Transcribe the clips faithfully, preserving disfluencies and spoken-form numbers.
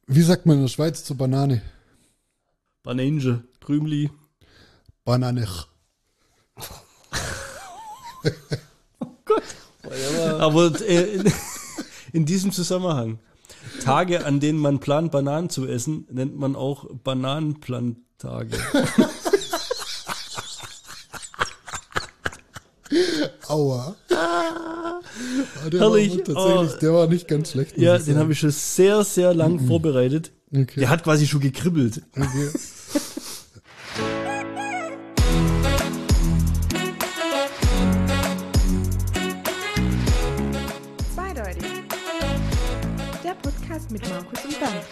Wie sagt man in der Schweiz zur Banane? Banange, Prümli. Banane. Oh Gott. Aber äh, in, in diesem Zusammenhang, Tage, an denen man plant, Bananen zu essen, nennt man auch Bananenplantage. Aua. Der Herrlich. war tatsächlich, Oh. der war nicht ganz schlecht. Ja, den habe ich schon sehr, sehr lang Mhm. vorbereitet. Okay. Der hat quasi schon gekribbelt. Okay. Zweideutig. Der Podcast mit Markus und Bernd.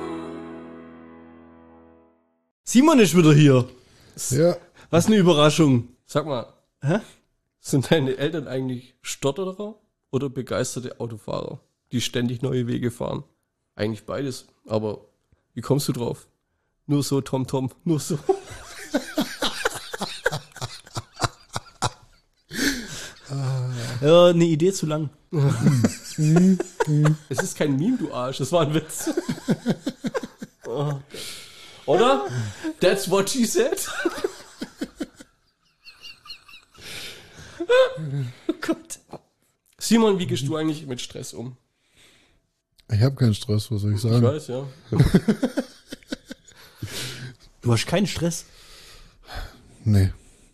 Simon ist wieder hier. Ja, Was eine Überraschung. Sag mal, Hä? sind deine Eltern eigentlich Stotterer oder begeisterte Autofahrer, die ständig neue Wege fahren? Eigentlich beides, aber wie kommst du drauf? Nur so, Tom Tom, nur so. Ja, eine Idee zu lang. Es ist kein Meme, du Arsch, das war ein Witz. Oh. Oder? That's what she said. Oh Gott. Simon, wie gehst du eigentlich mit Stress um? ich habe keinen Stress, was soll ich Ich sagen? weiß, ja. Du hast keinen Stress. Nee.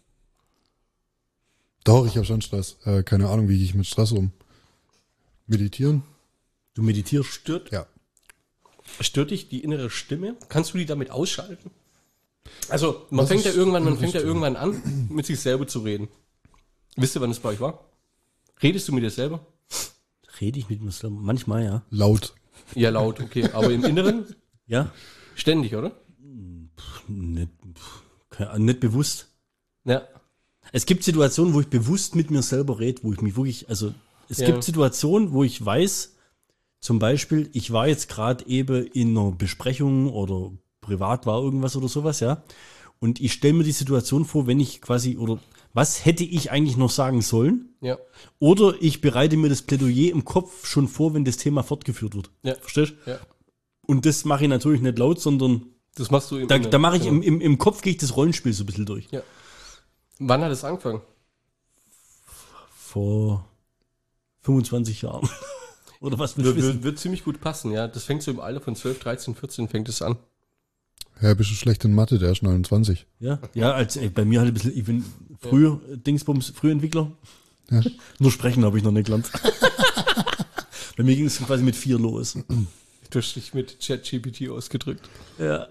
Doch, ich habe schon Stress. Äh, keine Ahnung, wie gehe ich mit Stress um? Meditieren? Du meditierst. Stört, Ja. stört dich die innere Stimme? Kannst du die damit ausschalten? Also, man Was fängt ja ist irgendwann, man innere fängt ja Stimme? irgendwann an, mit sich selber zu reden. Wisst ihr, wann das bei euch war? Redest du mit dir selber? Rede ich mit mir selber? Manchmal, ja. Laut. Ja, laut, okay. Aber im Inneren Ja? ständig, oder? Nicht, kein- nicht bewusst. Ja. Es gibt Situationen, wo ich bewusst mit mir selber rede, wo ich mich wirklich, also es Ja. gibt Situationen, wo ich weiß, zum Beispiel, ich war jetzt gerade eben in einer Besprechung oder privat war irgendwas oder sowas, ja. Und ich stelle mir die Situation vor, wenn ich quasi, oder was hätte ich eigentlich noch sagen sollen? Ja. Oder ich bereite mir das Plädoyer im Kopf schon vor, wenn das Thema fortgeführt wird. Ja. Verstehst du? Ja. Und das mache ich natürlich nicht laut, sondern Das machst du im da, Inneren. da mache ich Genau. im, im, im Kopf gehe ich das Rollenspiel so ein bisschen durch. Ja. Wann hat es angefangen? Vor fünfundzwanzig Jahren. Oder was willst Wird, du wissen? wird, wird ziemlich gut passen, ja. Das fängt so im Alter von zwölf, dreizehn, vierzehn fängt es an. Ja, bist du schlecht in Mathe, der ist neunundzwanzig. Ja, ja, als ey, bei mir halt ein bisschen, ich bin früher äh, Dingsbums, Frühentwickler. Ja. Nur sprechen habe ich noch nicht gelernt. Bei mir ging es quasi mit vier los. Du hast dich mit ChatGPT ausgedrückt. Ja.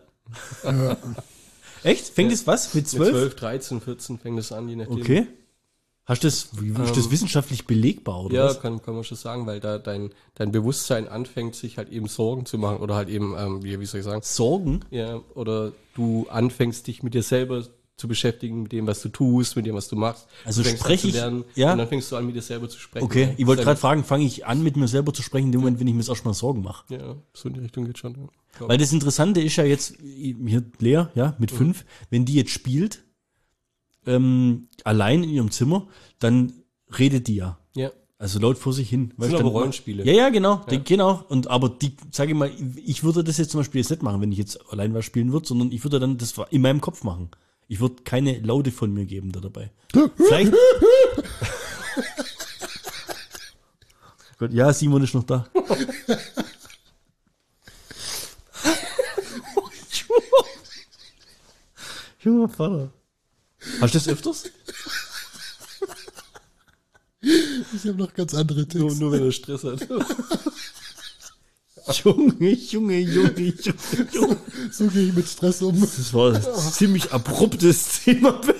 Echt? Fängt Ja. es was? Mit Mit zwölf? zwölf, dreizehn, vierzehn fängt es an, je nachdem. Okay. Hast du das, wie, ist das Ähm, wissenschaftlich belegbar, oder Ja, was? kann, kann man schon sagen, weil da dein, dein Bewusstsein anfängt, sich halt eben Sorgen zu machen oder halt eben, ähm, wie, wie soll ich sagen, Sorgen? ja, oder du anfängst dich mit dir selber zu beschäftigen, mit dem, was du tust, mit dem, was du machst. Also du fängst an spreche zu ich- lernen, ja? und dann fängst du an, mit dir selber zu sprechen. Okay, ja. ich wollte Sehr gerade gut. fragen, fange ich an, mit mir selber zu sprechen, in dem Moment, wenn ich mir erstmal Sorgen mache? Ja, so in die Richtung geht schon. Ja. Glaub Weil das Interessante ist ja jetzt, hier Lea, ja, mit fünf, wenn die jetzt spielt, ähm, allein in ihrem Zimmer, dann redet die ja. ja. Also laut vor sich hin. Das sind aber Rollenspiele. Ja, ja, genau, Ja. Die, genau. Und aber die, sage ich mal, ich würde das jetzt zum Beispiel jetzt nicht machen, wenn ich jetzt allein was spielen würde, sondern ich würde dann das in meinem Kopf machen. Ich würde keine Laute von mir geben da dabei. Vielleicht. Gott, ja, Simon ist noch da. Junger Vater. Hast du das öfters? Ich habe noch ganz andere Nur, Tipps. nur wenn er Stress hat. Junge, Junge, Junge, Junge, Junge. So gehe ich mit Stress um. Das war ein ziemlich abruptes Thema, Ben.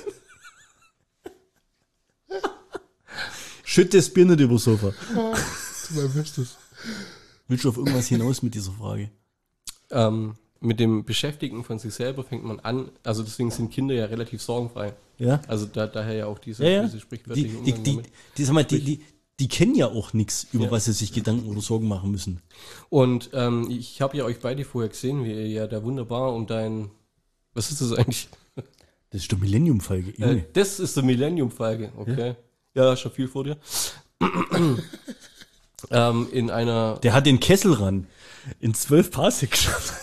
Schütt das Bier nicht übers Sofa. Tu mein Bestes. Willst du auf irgendwas hinaus mit dieser Frage? ähm, mit dem Beschäftigen von sich selber fängt man an, also deswegen sind Kinder ja relativ sorgenfrei. Ja? Also da, daher ja auch diese, Ja, ja. diese Die, sprichwörtliche die, Umgang die, damit. die, sag mal, die, die, die kennen ja auch nichts, über Ja. was sie sich Gedanken oder Sorgen machen müssen. Und ähm, ich habe ja euch beide vorher gesehen, wie ihr ja da wunderbar um dein, was ist das eigentlich? Das ist der Millennium-Folge. Äh, Junge. das ist der Millennium-Falke, okay. Ja, schon viel vor dir. ähm, in einer, Der hat den Kessel ran. in zwölf Parsec geschafft.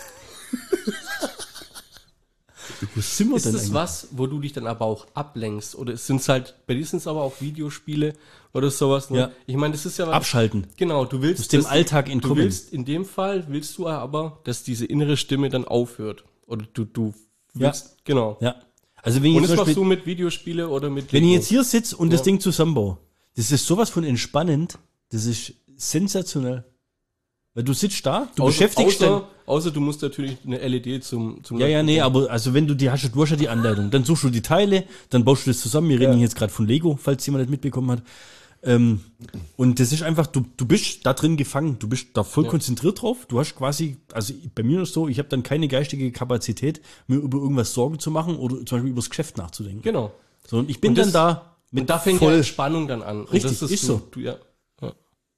Wo sind wir Ist denn das eigentlich? was, wo du dich dann aber auch ablenkst? Oder sind es halt, bei dir sind es aber auch Videospiele oder sowas? Ne? Ja. Ich meine, das ist ja was. Abschalten. Genau, du willst Aus dem dass die- Alltag Du entkommen. willst, in dem Fall willst du aber, dass diese innere Stimme dann aufhört. Oder du, du willst, genau. Ja. Also wenn ich, Und jetzt das zum machst Beispiel, du mit Videospiele oder mit wenn ich Lego? jetzt hier sitze und das Ja. Ding zusammenbaue, das ist sowas von entspannend, das ist sensationell. Weil du sitzt da, du außer, beschäftigst außer, außer du musst natürlich eine L E D zum, zum Ja, ja, nee, Leuchten- aber also wenn du die hast, du hast ja die Anleitung, dann suchst du die Teile, dann baust du das zusammen. Wir reden Ja. jetzt gerade von Lego, falls jemand nicht mitbekommen hat. Ähm, und das ist einfach, du, du bist da drin gefangen, du bist da voll Ja. konzentriert drauf. Du hast quasi, also bei mir ist es so, ich habe dann keine geistige Kapazität, mir über irgendwas Sorgen zu machen oder zum Beispiel über das Geschäft nachzudenken. Genau. Sondern ich bin Und dann das- da mit Und da fängt voll. ja Entspannung dann an. Und Richtig, das ist du, so. Du, ja. Ja.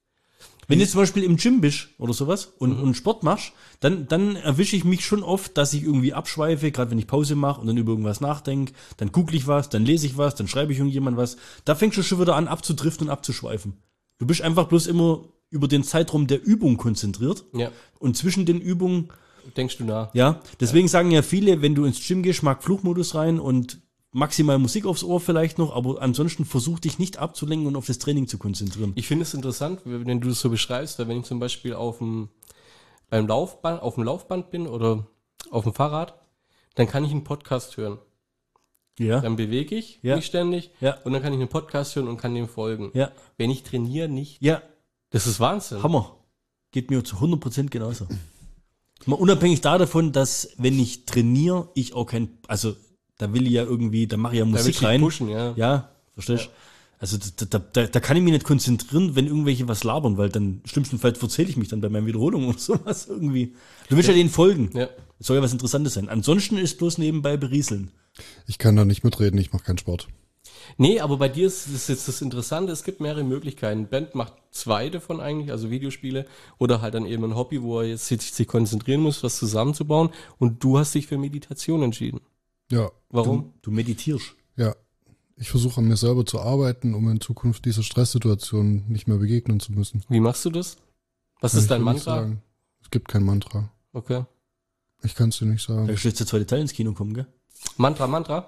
Wenn du zum Beispiel im Gym bist oder sowas und, Mhm. und Sport machst, dann, dann erwische ich mich schon oft, dass ich irgendwie abschweife, gerade wenn ich Pause mache und dann über irgendwas nachdenke, dann google ich was, dann lese ich was, dann schreibe ich irgendjemand was. Da fängst du schon wieder an abzudriften und abzuschweifen. Du bist einfach bloß immer über den Zeitraum der Übung konzentriert ja. und zwischen den Übungen, Denkst du nach? ja, deswegen sagen ja viele, wenn du ins Gym gehst, mag Flugmodus rein und maximal Musik aufs Ohr vielleicht noch, aber ansonsten versuch dich nicht abzulenken und auf das Training zu konzentrieren. Ich finde es interessant, wenn du das so beschreibst, weil wenn ich zum Beispiel auf dem, beim Laufband, auf dem Laufband bin oder auf dem Fahrrad, dann kann ich einen Podcast hören. Ja, Dann bewege ich Ja. mich ständig Ja. und dann kann ich einen Podcast hören und kann dem folgen. ja, Wenn ich trainiere, nicht. ja. Das ist Wahnsinn. Hammer. Geht mir zu hundert Prozent genauso. Mal unabhängig da davon, dass wenn ich trainiere, ich auch kein, also da will ich ja irgendwie, da mache ich ja Da will Musik ich dich rein. pushen, ja. Ja, verstehst du? Also da, da, da, da kann ich mich nicht konzentrieren, wenn irgendwelche was labern, weil dann schlimmstenfalls verzähle ich mich dann bei meinen Wiederholungen oder sowas irgendwie. Du willst ja, denen folgen. Ja. Es soll ja was Interessantes sein. Ansonsten ist bloß nebenbei berieseln. Ich kann da nicht mitreden, ich mache keinen Sport. Nee, aber bei dir ist das jetzt das Interessante, es gibt mehrere Möglichkeiten. Band macht zwei davon eigentlich, also Videospiele oder halt dann eben ein Hobby, wo er jetzt sich, sich konzentrieren muss, was zusammenzubauen, und du hast dich für Meditation entschieden. Ja, Warum? Du meditierst. ja. Ich versuche an mir selber zu arbeiten, um in Zukunft dieser Stresssituation nicht mehr begegnen zu müssen. Wie machst du das? Was Kann ist ich dein dir nicht Mantra? sagen. Es gibt kein Mantra. Okay. Ich kann es dir nicht Da sagen. kannst du jetzt der zweite Teil ins Kino kommen, gell? Mantra, Mantra?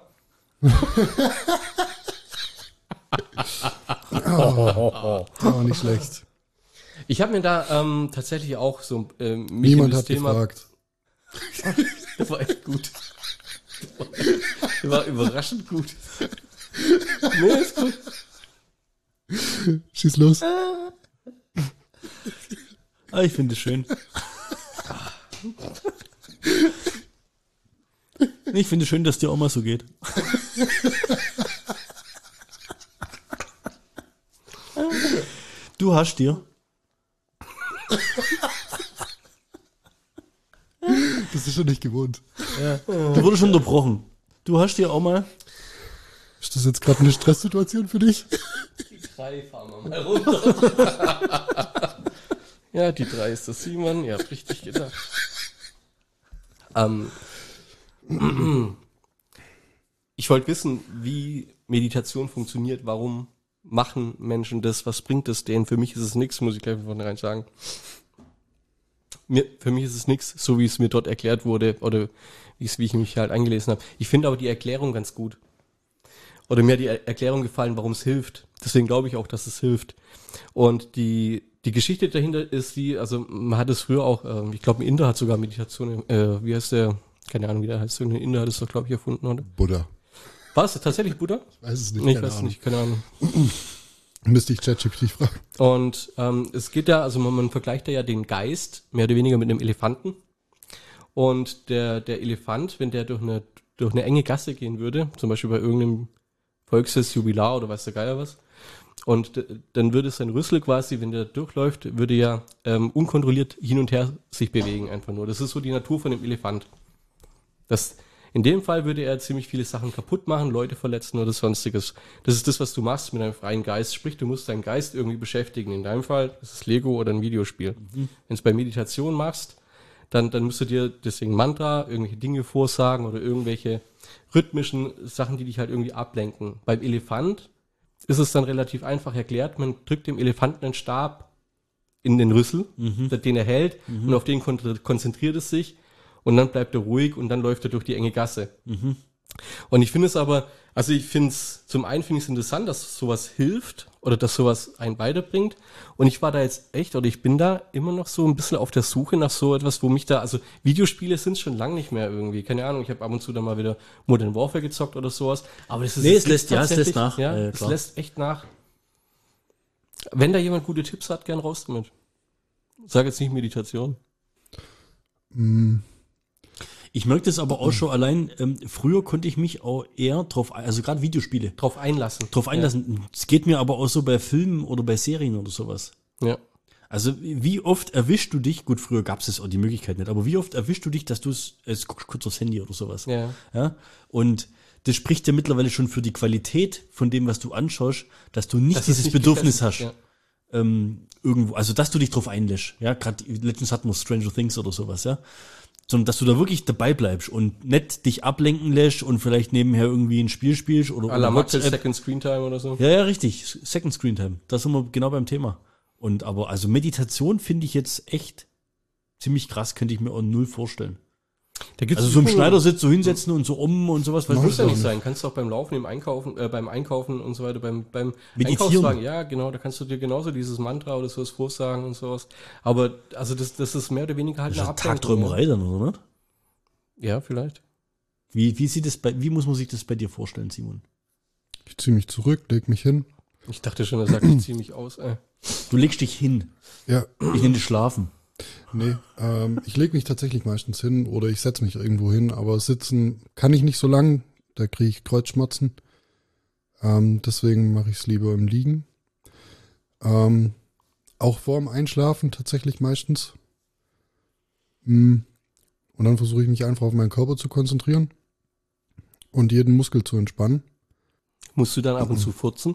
Aber nicht schlecht. Ich habe mir da ähm, tatsächlich auch so ähm, mich in Niemand das hat Thema. gefragt. Das war echt gut. Das war überraschend gut. Nee, ist gut. Schieß los. Ah, ich finde es schön. Ich finde es schön, dass dir auch mal so geht. Du hast dir Das ist schon nicht gewohnt. Du wurdest schon unterbrochen. Du hast dir auch mal. Ist das jetzt gerade eine Stresssituation für dich? Die drei fahren wir mal runter. Ja, die drei ist das Simon. Ihr habt richtig gedacht. Ähm, ich wollte wissen, wie Meditation funktioniert. Warum machen Menschen das? Was bringt es denen? Für mich ist es nichts, muss ich gleich von vornherein sagen. Mir, für mich ist es nichts, so wie es mir dort erklärt wurde oder wie, es, wie ich mich halt eingelesen habe. Ich finde aber die Erklärung ganz gut. Oder mir hat die Er- Erklärung gefallen, warum es hilft. Deswegen glaube ich auch, dass es hilft. Und die, die Geschichte dahinter ist die, also man hat es früher auch, äh, ich glaube ein Inder hat sogar Meditation, äh, wie heißt der, keine Ahnung wie der heißt, irgendein Inder hat es doch glaube ich erfunden, oder? Buddha. War es tatsächlich Buddha? Ich weiß es nicht. Nee, ich keine weiß es Ahnung. nicht, keine Ahnung. Müsste ich ChatGPT fragen. Und ähm, es geht ja, also man, man vergleicht da ja den Geist mehr oder weniger mit einem Elefanten. Und der, der Elefant, wenn der durch eine, durch eine enge Gasse gehen würde, zum Beispiel bei irgendeinem Volksfest, Jubilar oder weiß der Geier was, und d- dann würde sein Rüssel quasi, wenn der durchläuft, würde ja ähm, unkontrolliert hin und her sich bewegen einfach nur. Das ist so die Natur von dem Elefant. Das, in dem Fall würde er ziemlich viele Sachen kaputt machen, Leute verletzen oder sonstiges. Das ist das, was du machst mit deinem freien Geist. Sprich, du musst deinen Geist irgendwie beschäftigen. In deinem Fall ist es Lego oder ein Videospiel. Wenn du es bei Meditation machst, dann, dann musst du dir deswegen Mantra, irgendwelche Dinge vorsagen oder irgendwelche rhythmischen Sachen, die dich halt irgendwie ablenken. Beim Elefant ist es dann relativ einfach erklärt. Man drückt dem Elefanten einen Stab in den Rüssel, Mhm. den er hält, und auf den kon- konzentriert es sich und dann bleibt er ruhig und dann läuft er durch die enge Gasse. Mhm. Und ich finde es aber, also ich finde es, zum einen finde ich es interessant, dass sowas hilft oder dass sowas einen weiterbringt. Und ich war da jetzt echt, oder ich bin da immer noch so ein bisschen auf der Suche nach so etwas, wo mich da, also Videospiele sind schon lange nicht mehr irgendwie. Keine Ahnung, ich habe ab und zu dann mal wieder Modern Warfare gezockt oder sowas. Aber das ist Nee, jetzt es lässt- ja, es tatsächlich- lässt nach. Ja, Ja, es klar. lässt echt nach. Wenn da jemand gute Tipps hat, gern raus damit. Sag jetzt nicht Meditation. Mm, Ich merke das aber auch schon allein, ähm, früher konnte ich mich auch eher drauf, ein- also gerade Videospiele, Drauf einlassen. drauf einlassen. Es geht mir aber auch so bei Filmen oder bei Serien oder sowas. Ja. Also wie oft erwischst du dich, gut, früher gab es auch die Möglichkeit nicht, aber wie oft erwischst du dich, dass du es, es guckst kurz aufs Handy oder sowas. Ja. Ja? Und das spricht ja mittlerweile schon für die Qualität von dem, was du anschaust, dass du nicht Das ist dieses nicht Bedürfnis gefesselt, hast. ja. Ähm, irgendwo, also dass du dich drauf einlässt. Ja, gerade letztens hatten wir Stranger Things oder sowas, ja. Sondern dass du da wirklich dabei bleibst und nicht dich ablenken lässt und vielleicht nebenher irgendwie ein Spiel spielst oder, A la oder Maxel WhatsApp. Second Screen Time oder so. Ja, ja, richtig. Second Screen Time. Da sind wir genau beim Thema. Und aber, also Meditation finde ich jetzt echt ziemlich krass, könnte ich mir auch null vorstellen. Da gibt's Also so im Übungen. Schneidersitz so hinsetzen und so um und sowas. Mach weißt Muss du, ja auch nicht nicht. sein. Kannst du auch beim Laufen, im Einkaufen, äh, beim Einkaufen und so weiter, beim, beim Meditieren. Einkaufswagen, ja, genau, da kannst du dir genauso dieses Mantra oder sowas vorsagen und sowas. Aber, also das, das ist mehr oder weniger halt das ist eine ja Ablenkung. Tagträumerei dann, oder nicht? Ja, vielleicht. Wie, wie sieht es bei, wie muss man sich das bei dir vorstellen, Simon? ich ziehe mich zurück, leg mich hin. Ich dachte schon, er sagt, ich zieh mich aus. Äh. Du legst dich hin. Ja, Ich nenne dich schlafen. nee, ähm, ich lege mich tatsächlich meistens hin oder ich setze mich irgendwo hin, aber sitzen kann ich nicht so lang, da kriege ich Kreuzschmerzen. Ähm, deswegen mache ich es lieber im Liegen. Ähm, auch vorm Einschlafen tatsächlich meistens. Mm. Und dann versuche ich mich einfach auf meinen Körper zu konzentrieren und jeden Muskel zu entspannen. Musst du dann ab und zu furzen?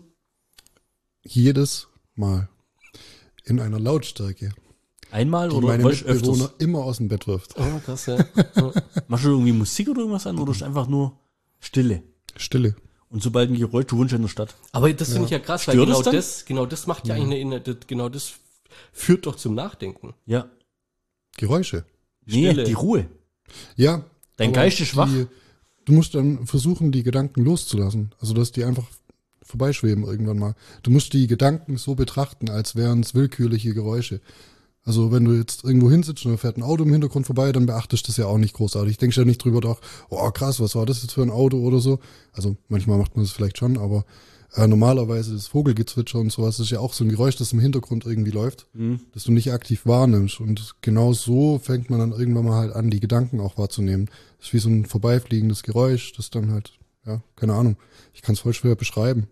Jedes Mal. In einer Lautstärke, Einmal die oder meine weißt du Mitbewohner öfters? immer aus dem Bett wirft. Oh, krass, ja. Ja. Machst du irgendwie Musik oder irgendwas an oder ist einfach nur Stille? Stille. Und sobald ein Geräusch, du wohnst ja in der Stadt. Aber das finde ich ja krass, weil Stört genau es dann? das, genau das macht ja eigentlich eine, das, genau das führt doch zum Nachdenken. Ja. Geräusche. Nee, Stille. die Ruhe. Ja. Dein aber Geist ist schwach. Die, du musst dann versuchen, die Gedanken loszulassen. Also, dass die einfach vorbeischweben irgendwann mal. Du musst die Gedanken so betrachten, als wären es willkürliche Geräusche. Also, wenn du jetzt irgendwo hinsitzt und da fährt ein Auto im Hintergrund vorbei, dann beachtest du das ja auch nicht großartig. Denkst ja nicht drüber nach, oh krass, was war das jetzt für ein Auto oder so. Also, manchmal macht man das vielleicht schon, aber äh, normalerweise das Vogelgezwitscher und sowas ist ja auch so ein Geräusch, das im Hintergrund irgendwie läuft, Mhm. das du nicht aktiv wahrnimmst. Und genau so fängt man dann irgendwann mal halt an, die Gedanken auch wahrzunehmen. Das ist wie so ein vorbeifliegendes Geräusch, das dann halt, ja, keine Ahnung. Ich kann es voll schwer beschreiben.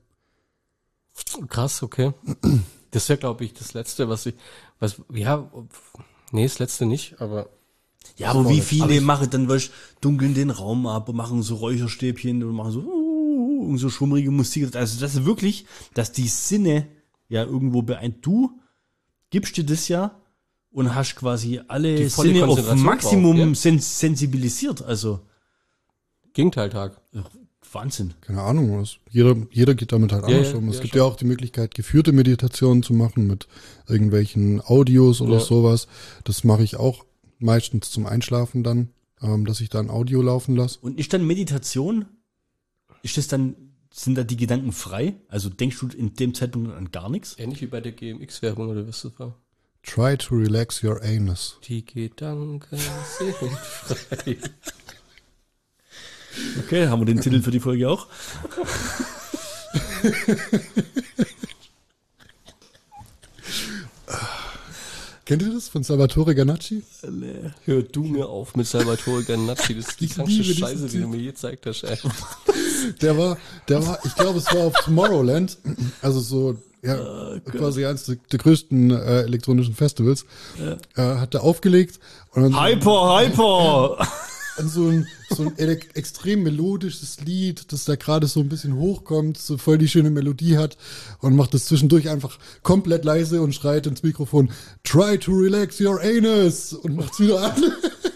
Krass, okay. Das wäre, glaube ich, das Letzte, was ich, was, ja, nee, das Letzte nicht, aber Ja, aber wie viele Aber ich- machen dann, weißt, dunkeln den Raum ab und machen so Räucherstäbchen und machen so, uh, und so schummrige Musik. Also das ist wirklich, dass die Sinne ja irgendwo beeint. Du gibst dir das ja und hast quasi alle Die volle Sinne auf Konzentration Maximum drauf, ja. sens sensibilisiert. Also Gegenteiltag. Wahnsinn. Keine Ahnung, was. Jeder, jeder geht damit halt Ja, anders ja, um. Es ja, gibt schon. ja auch die Möglichkeit, geführte Meditationen zu machen mit irgendwelchen Audios oder Ja. sowas. Das mache ich auch meistens zum Einschlafen dann, ähm, dass ich da ein Audio laufen lasse. Und ist dann Meditation, ist das dann, sind da die Gedanken frei? Also denkst du in dem Zeitpunkt an gar nichts? Ähnlich wie bei der G M X-Werbung, oder was das war. Try to relax your anus. Die Gedanken sind frei. Okay, haben wir den Titel für die Folge auch? Kennt ihr das von Salvatore Ganacci? Hör du mir auf mit Salvatore Ganacci, das ist die Ich krankste liebe diesen Scheiße, die du Typ. mir je gezeigt hast, ey. Der war, der war, ich glaube, es war auf Tomorrowland, also so, ja, quasi eines der, der größten äh, elektronischen Festivals, äh, hat er aufgelegt und dann Hyper, Hyper! so ein, so ein elek- extrem melodisches Lied, das da gerade so ein bisschen hochkommt, so voll die schöne Melodie hat und macht das zwischendurch einfach komplett leise und schreit ins Mikrofon, try to relax your anus und macht's wieder an.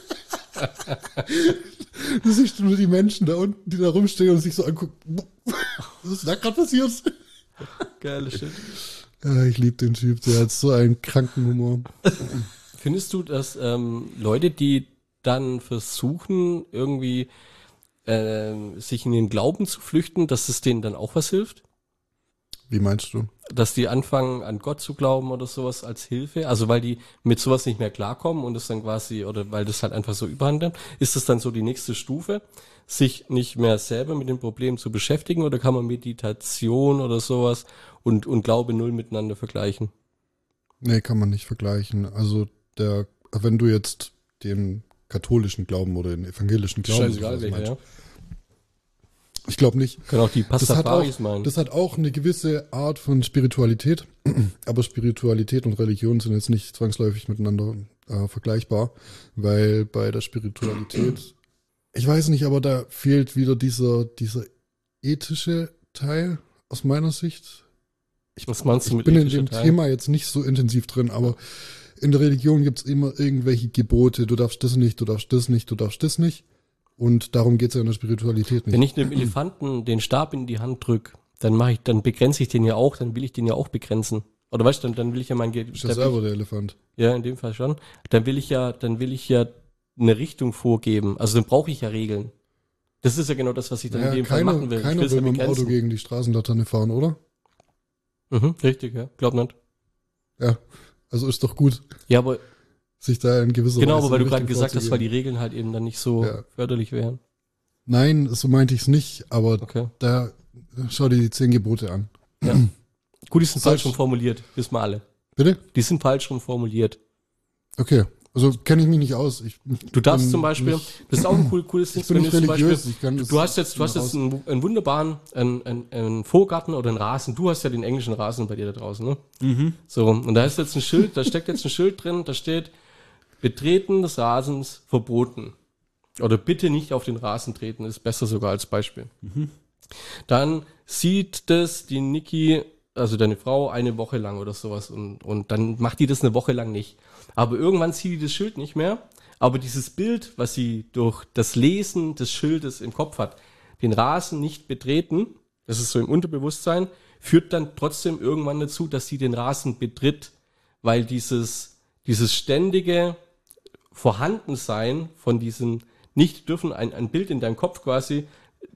Du siehst nur die Menschen da unten, die da rumstehen und sich so angucken. Was ist da gerade passiert? Geile Shit. Ja, ich liebe den Typ, der hat so einen kranken Humor. Findest du, dass ähm, Leute, die dann versuchen, irgendwie äh, sich in den Glauben zu flüchten, dass es denen dann auch was hilft? Wie meinst du? Dass die anfangen, an Gott zu glauben oder sowas als Hilfe? Also weil die mit sowas nicht mehr klarkommen und es dann quasi, oder weil das halt einfach so überhand nimmt, ist das dann so die nächste Stufe, sich nicht mehr selber mit dem Problem zu beschäftigen, oder kann man Meditation oder sowas und, und Glaube null miteinander vergleichen? Nee, kann man nicht vergleichen. Also der, wenn du jetzt den katholischen Glauben oder den evangelischen Glauben Scheißegal, welcher, meinst, ja. ich glaube nicht. Können auch die Das hat, Pastafaris auch, meinen. das hat auch eine gewisse Art von Spiritualität, aber Spiritualität und Religion sind jetzt nicht zwangsläufig miteinander äh, vergleichbar, weil bei der Spiritualität, ich weiß nicht, aber da fehlt wieder dieser, dieser ethische Teil aus meiner Sicht. Ich, Was meinst du ich mit bin in ethischer dem Teil? Thema jetzt nicht so intensiv drin, aber in der Religion gibt's immer irgendwelche Gebote, du darfst das nicht, du darfst das nicht, du darfst das nicht. Und darum geht's ja in der Spiritualität nicht. Wenn ich einem Elefanten den Stab in die Hand drück, dann mache ich, dann begrenze ich den ja auch, dann will ich den ja auch begrenzen. Oder weißt du, dann, dann will ich ja mein Ge- Ist ja dann will selber ich, der Elefant. ja, in dem Fall schon. Dann will ich ja, dann will ich ja eine Richtung vorgeben. Also dann brauche ich ja Regeln. Das ist ja genau das, was ich dann in Naja, dem Fall keiner machen will. Ich keiner will's will ja mit dem Auto begrenzen. gegen die Straßenlaterne fahren, oder? Mhm, richtig, ja. Glaub nicht. Ja, also ist doch gut, Ja, aber sich da in gewisser genau, Weise aber weil du in gerade Richtung gesagt hast, weil die vorzugehen. Regeln halt eben dann nicht so Ja. förderlich wären. Nein, so meinte ich's nicht, aber Okay. da schau dir die zehn Gebote an. Ja. Gut, die sind Soll- falsch rum formuliert, wissen wir alle. Bitte? Die sind falsch rum formuliert. Okay, also kenne ich mich nicht aus. Ich, Du darfst bin zum Beispiel, nicht- das ist auch ein cool, cooles Ding, ich bin nicht du zum religiös. Beispiel, Ich kann das du hast jetzt, du hast raus- jetzt einen, einen wunderbaren, einen, einen, einen Vorgarten oder einen Rasen. Du hast ja den englischen Rasen bei dir da draußen, ne? Mhm. So, und da ist jetzt ein Schild, da steckt jetzt ein Schild drin, da steht, Betreten des Rasens verboten. Oder bitte nicht auf den Rasen treten, ist besser sogar als Beispiel. Dann sieht das die Niki, also deine Frau, eine Woche lang oder sowas und, und dann macht die das eine Woche lang nicht. Aber irgendwann sieht die das Schild nicht mehr, aber dieses Bild, was sie durch das Lesen des Schildes im Kopf hat, den Rasen nicht betreten, das ist so im Unterbewusstsein, führt dann trotzdem irgendwann dazu, dass sie den Rasen betritt, weil dieses, dieses ständige Vorhandensein von diesem nicht dürfen, ein, ein Bild in deinem Kopf quasi,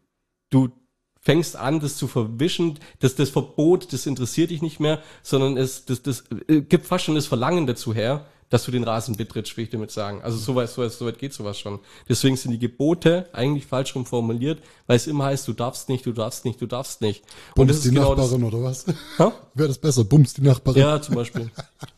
du fängst an, das zu verwischen, das, das Verbot, das interessiert dich nicht mehr, sondern es das, das, äh, gibt fast schon das Verlangen dazu her, dass du den Rasen betrittst, will ich damit sagen. Also so weit, so weit, so weit geht sowas schon. Deswegen sind die Gebote eigentlich falsch rum formuliert, weil es immer heißt, du darfst nicht, du darfst nicht, du darfst nicht. Und das Bums die ist genau das. Nachbarin oder was? Ha? Wäre das besser? Bums die Nachbarin. Ja, zum Beispiel.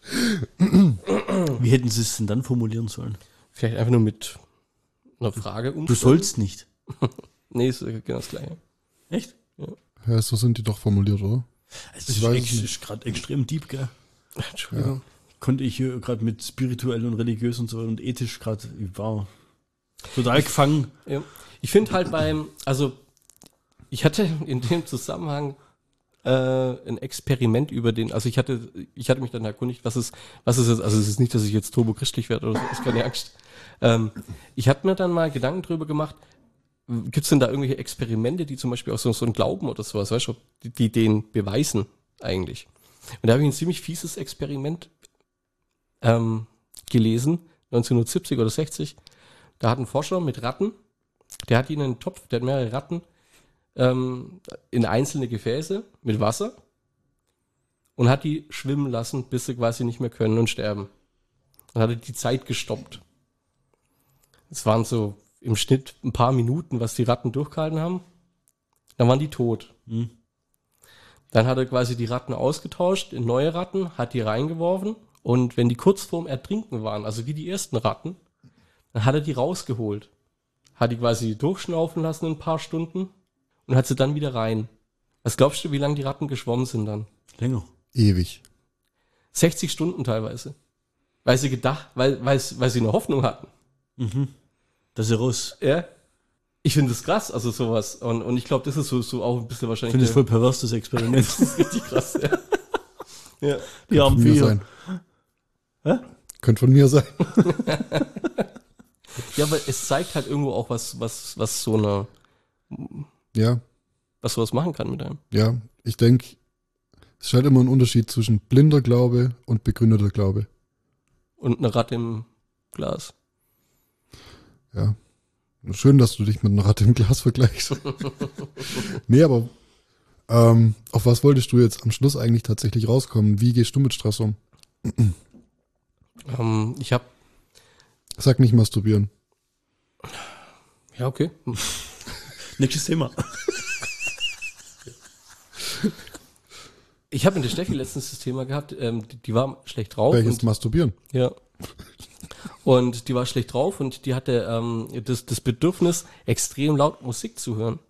Wie hätten sie es denn dann formulieren sollen? Vielleicht einfach nur mit einer Frage umstellen. Du sollst nicht. Nee, ist genau das Gleiche. Echt? Ja, so sind die doch formuliert, oder? Es Ich ist, weiß ex, es nicht. ist gerade extrem deep, gell? Entschuldigung. Konnte ich hier gerade mit spirituell und religiös und so und ethisch gerade, ich war total gefangen. Ja. Ich finde halt beim, also ich hatte in dem Zusammenhang äh, ein Experiment über den, also ich hatte, ich hatte mich dann erkundigt, was ist, was ist jetzt, also es ist nicht, dass ich jetzt turbo-christlich werde oder so, ist keine Angst. Ähm, ich hatte mir dann mal Gedanken drüber gemacht, gibt es denn da irgendwelche Experimente, die zum Beispiel auch so, so ein Glauben oder sowas, weißt du, die, die den beweisen eigentlich. Und da habe ich ein ziemlich fieses Experiment ähm, gelesen, neunzehnhundertsiebzig oder sechzig. Da hat ein Forscher mit Ratten, der hat ihnen einen Topf, der hat mehrere Ratten ähm, in einzelne Gefäße mit Wasser und hat die schwimmen lassen, bis sie quasi nicht mehr können und sterben. Dann hat er die Zeit gestoppt. Es waren so im Schnitt ein paar Minuten, was die Ratten durchgehalten haben. Dann waren die tot. Hm. Dann hat er quasi die Ratten ausgetauscht in neue Ratten, hat die reingeworfen und wenn die kurz vorm Ertrinken waren, also wie die ersten Ratten, dann hat er die rausgeholt. Hat die quasi durchschnaufen lassen in ein paar Stunden und hat sie dann wieder rein. Was glaubst du, wie lange die Ratten geschwommen sind dann? Länger. Ewig. sechzig Stunden teilweise. Weil sie gedacht, weil, weil, weil sie eine Hoffnung hatten. Mhm. Dass sie raus. Ja. Ich finde das krass, also sowas. Und, und ich glaube, das ist so, so auch ein bisschen Ich wahrscheinlich. finde es der- voll pervers, das Experiment. Das ist richtig krass, ja. Ja. Die armen Von mir Viecher. sein. Hä? Könnte von mir sein. Ja, aber es zeigt halt irgendwo auch was, was, was so eine, Ja, was sowas machen kann mit einem. ja. Ich denke, Es ist halt immer ein Unterschied zwischen blinder Glaube und begründeter Glaube. Und eine Ratte im Glas. Ja. Schön, dass du dich mit einer Ratte im Glas vergleichst. Nee, aber ähm, auf was wolltest du jetzt am Schluss eigentlich tatsächlich rauskommen? Wie gehst du mit Stress um? Ähm, ich habe Sag nicht masturbieren. Ja, okay. Nächstes Thema. Ich habe mit der Steffi letztens das Thema gehabt, ähm, die, die war schlecht drauf. Welches und, masturbieren? ja. Und die war schlecht drauf und die hatte ähm, das, das Bedürfnis, extrem laut Musik zu hören.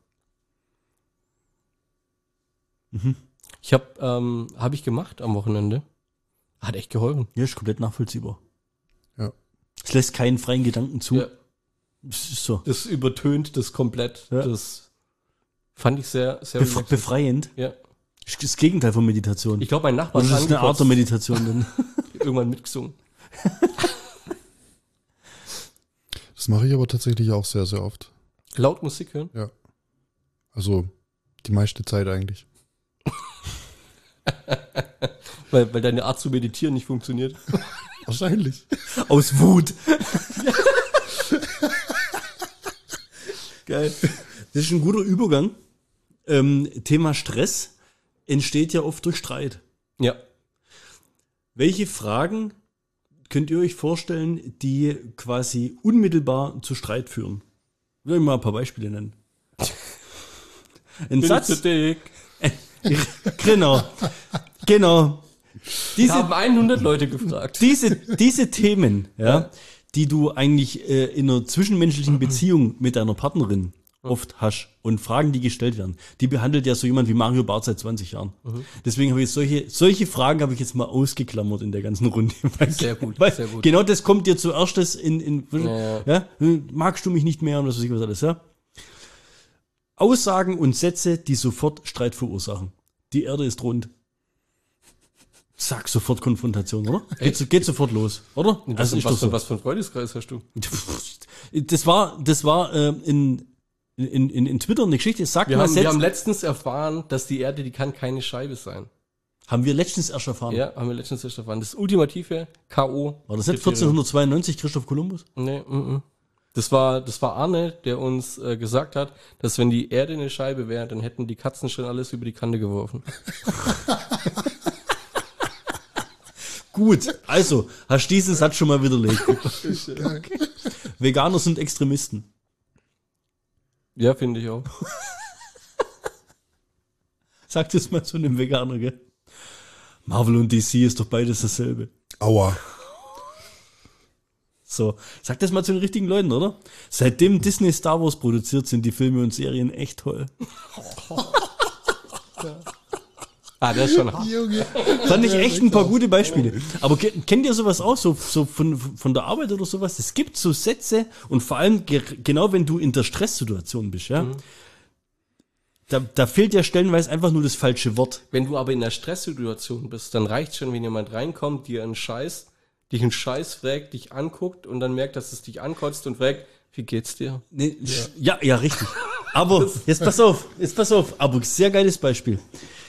Mhm. Ich habe ähm, habe ich gemacht am Wochenende. Hat echt geholfen. Ja, ist komplett nachvollziehbar. Ja. Es lässt keinen freien Gedanken zu. Ja. Das ist so. Das übertönt das komplett. Ja. Das fand ich sehr, sehr Bef relaxed. befreiend. Ja. Das ist das Gegenteil von Meditation. Ich glaube, mein Nachbar Und das ist eine Art der angekotzt, Meditation. Dann. irgendwann mitgesungen. Das mache ich aber tatsächlich auch sehr, sehr oft. Laut Musik hören? Also die meiste Zeit eigentlich. Weil, weil deine Art zu meditieren nicht funktioniert. Wahrscheinlich. Aus Wut. Geil. Das ist ein guter Übergang. Ähm, Thema Stress entsteht ja oft durch Streit. Ja. Welche Fragen könnt ihr euch vorstellen, die quasi unmittelbar zu Streit führen? Ich will mal ein paar Beispiele nennen. Ein Bin Satz. zu dick. Genau. Genau. Die Diese, haben hundert Leute gefragt. diese, diese Themen, ja, die du eigentlich äh, in einer zwischenmenschlichen Beziehung mit deiner Partnerin oft hast und Fragen, die gestellt werden, die behandelt ja so jemand wie Mario Barth seit zwanzig Jahren. Mhm. Deswegen habe ich solche, solche Fragen habe ich jetzt mal ausgeklammert in der ganzen Runde. Sehr gut, Weil sehr gut. Genau das kommt dir zuerst das in, in Ja, ja, magst du mich nicht mehr und was weiß ich was alles, ja? Aussagen und Sätze, die sofort Streit verursachen. Die Erde ist rund. Sag sofort Konfrontation, oder? Geht, geht sofort los, oder? Was, Also ist was, doch für, so. was für ein Freundeskreis hast du? Das war, das war äh, in, in, in, in Twitter eine Geschichte. Sag Wir mal haben, selbst, wir haben letztens erfahren, dass die Erde, die kann keine Scheibe sein. haben wir letztens erst erfahren. Ja, haben wir letztens erst erfahren. Das ultimative K O. War das nicht vierzehnhundertzweiundneunzig Christoph Kolumbus? Nee, mm, mm. Das war, das war Arne, der uns äh, gesagt hat, dass wenn die Erde eine Scheibe wäre, dann hätten die Katzen schon alles über die Kante geworfen. Gut, also, hast diesen Satz schon mal widerlegt. Veganer sind Extremisten. Ja, finde ich auch. Sagt es mal zu einem Veganer, gell? Marvel und D C ist doch beides dasselbe. Aua. So, sag das mal zu den richtigen Leuten, oder? Seitdem Disney Star Wars produziert, sind die Filme und Serien echt toll. Ah, der ist schon hart. Junge. Fand ich echt ein paar gute Beispiele. Aber ke- kennt ihr sowas auch, so, so von, von der Arbeit oder sowas? Es gibt so Sätze und vor allem ge- genau wenn du in der Stresssituation bist, ja, Mhm. da, da fehlt ja stellenweise einfach nur das falsche Wort. Wenn du aber in einer Stresssituation bist, dann reicht schon, wenn jemand reinkommt, dir einen Scheiß, dich einen Scheiß fragt, dich anguckt und dann merkt, dass es dich ankotzt und fragt, wie geht's dir? Nee, ja. ja, ja, richtig. Aber jetzt pass auf, jetzt pass auf, aber sehr geiles Beispiel.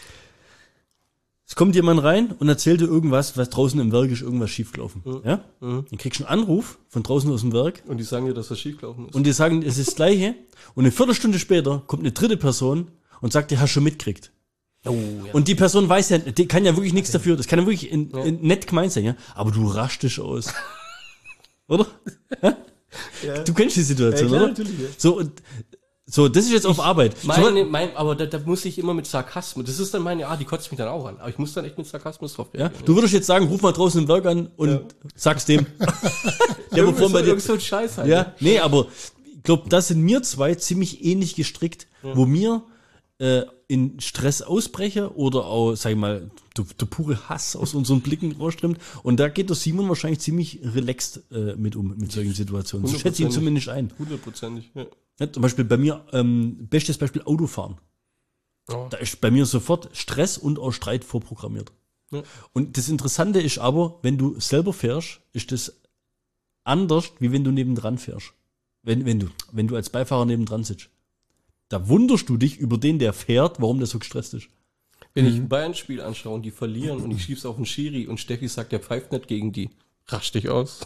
Es kommt jemand rein und erzählt dir irgendwas, was draußen im Werk ist, irgendwas schiefgelaufen. Ja? Dann kriegst du einen Anruf von draußen aus dem Werk Und die sagen dir, dass das schiefgelaufen ist. und die sagen, es ist das Gleiche. Und eine Viertelstunde später kommt eine dritte Person und sagt, die hast du schon mitgekriegt. Oh, ja. Und die Person weiß ja, die kann ja wirklich nichts dafür. Das kann ja wirklich in, in, nett gemeint sein, ja. Aber du rastest aus. Oder? Ja? Du kennst die Situation, Ja, klar, oder? natürlich, ja. So, und, so, das ist jetzt auf Arbeit. Meine, mein, aber da, da muss ich immer mit Sarkasmus, das ist dann meine Art, die kotzt mich dann auch an. Aber ich muss dann echt mit Sarkasmus drauf Ja? reagieren. Du würdest jetzt sagen, ruf mal draußen im Werk an und Ja. sag's dem. Der Irgend wovon so, bei dir. irgend so ein Scheiß halt. Ja, nee, aber ich glaube, da sind mir zwei ziemlich ähnlich gestrickt, wo mir äh, in Stress ausbreche oder auch, sag ich mal, der, der pure Hass aus unseren Blicken rausströmt. Und da geht der Simon wahrscheinlich ziemlich relaxed äh, mit um, mit solchen Situationen. So schätze ich ihn zumindest ein. Hundertprozentig, ja. Ja, zum Beispiel bei mir, ähm, bestes Beispiel Autofahren. Oh. Da ist bei mir sofort Stress und auch Streit vorprogrammiert. Ja. Und das Interessante ist aber, wenn du selber fährst, ist das anders, wie wenn du nebendran fährst. Wenn, wenn du, wenn du als Beifahrer nebendran sitzt. Da wunderst du dich über den, der fährt, warum der so gestresst ist. Wenn ich ein Bayern-Spiel anschaue und die verlieren und ich schieb's auf den Schiri und Steffi sagt, der pfeift nicht gegen die, rasch dich aus.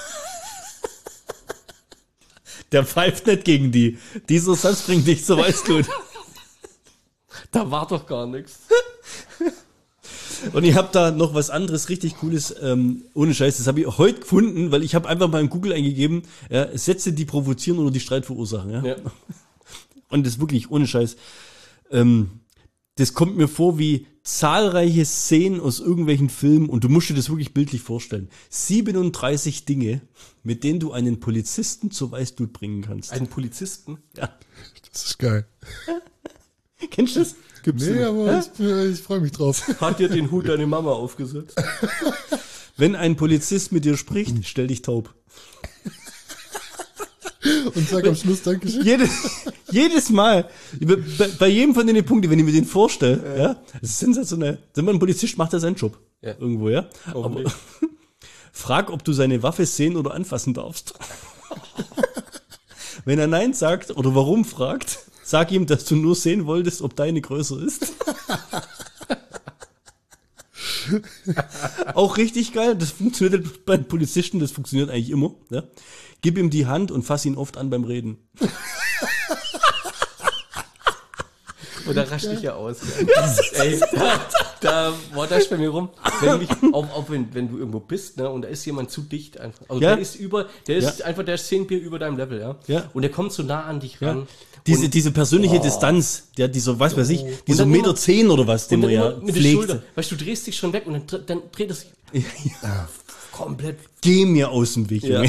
Der pfeift nicht gegen die. Dieser Satz bringt dich zur Weißglut. Da war doch gar nichts. Und ich habe da noch was anderes richtig Cooles, ähm, ohne Scheiß, das habe ich heute gefunden, weil ich habe einfach mal in Google eingegeben, ja, Sätze, die provozieren oder die Streit verursachen. Ja? Ja. Und das wirklich ohne Scheiß. Ähm, das kommt mir vor wie zahlreiche Szenen aus irgendwelchen Filmen und du musst dir das wirklich bildlich vorstellen. siebenunddreißig Dinge, mit denen du einen Polizisten zur Weißglut bringen kannst. Einen Polizisten? Ja. Das ist geil. Kennst du das? Gibt's nee, aber ich, ich freue mich drauf. Hat dir den Hut deine Mama aufgesetzt? Wenn ein Polizist mit dir spricht, stell dich taub. Und sag am Schluss Dankeschön. Jedes, jedes Mal, bei, bei jedem von den Punkten, wenn ich mir den vorstelle, ja, ja das ist sensationell. Wenn man ein Polizist macht, er seinen Job. Ja. Irgendwo, ja. Aber frag, ob du seine Waffe sehen oder anfassen darfst. Wenn er Nein sagt oder warum fragt, sag ihm, dass du nur sehen wolltest, ob deine größer ist. Auch richtig geil, das funktioniert bei den Polizisten, das funktioniert eigentlich immer. Ja. Gib ihm die Hand und fass ihn oft an beim Reden. Oder rasch dich ja aus. Ja. Ey, da, da war das bei mir rum. Wenn, mich, auch, auch wenn, wenn du irgendwo bist, ne, und da ist jemand zu dicht einfach. Also ja. der ist über, der ist ja. einfach, der ist zehn Bier über deinem Level, ja. ja. Und der kommt so nah an dich ran. Ja. Diese, und, diese persönliche oh. Distanz, der dieser, was weiß ich, dieser dann Meter immer, zehn oder was, den und man dann ja immer mit der pflegt. Schulter. Weißt du, du drehst dich schon weg und dann, dann dreht es sich ja. komplett. Geh mir aus dem Weg, Ja. Junge.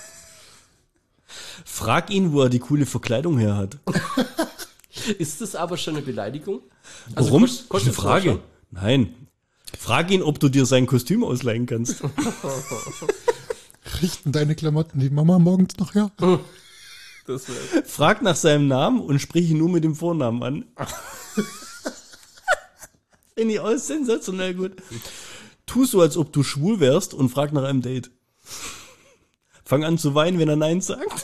Frag ihn, wo er die coole Verkleidung her hat. Ist das aber schon eine Beleidigung? Warum? Kost, kostet eine Frage. Schon? Nein. Frag ihn, ob du dir sein Kostüm ausleihen kannst. Richten deine Klamotten die Mama morgens noch her? Das wär. Frag nach seinem Namen und sprich ihn nur mit dem Vornamen an. Finde ich auch sensationell gut. Tu so, als ob du schwul wärst und frag nach einem Date. Fang an zu weinen, wenn er Nein sagt.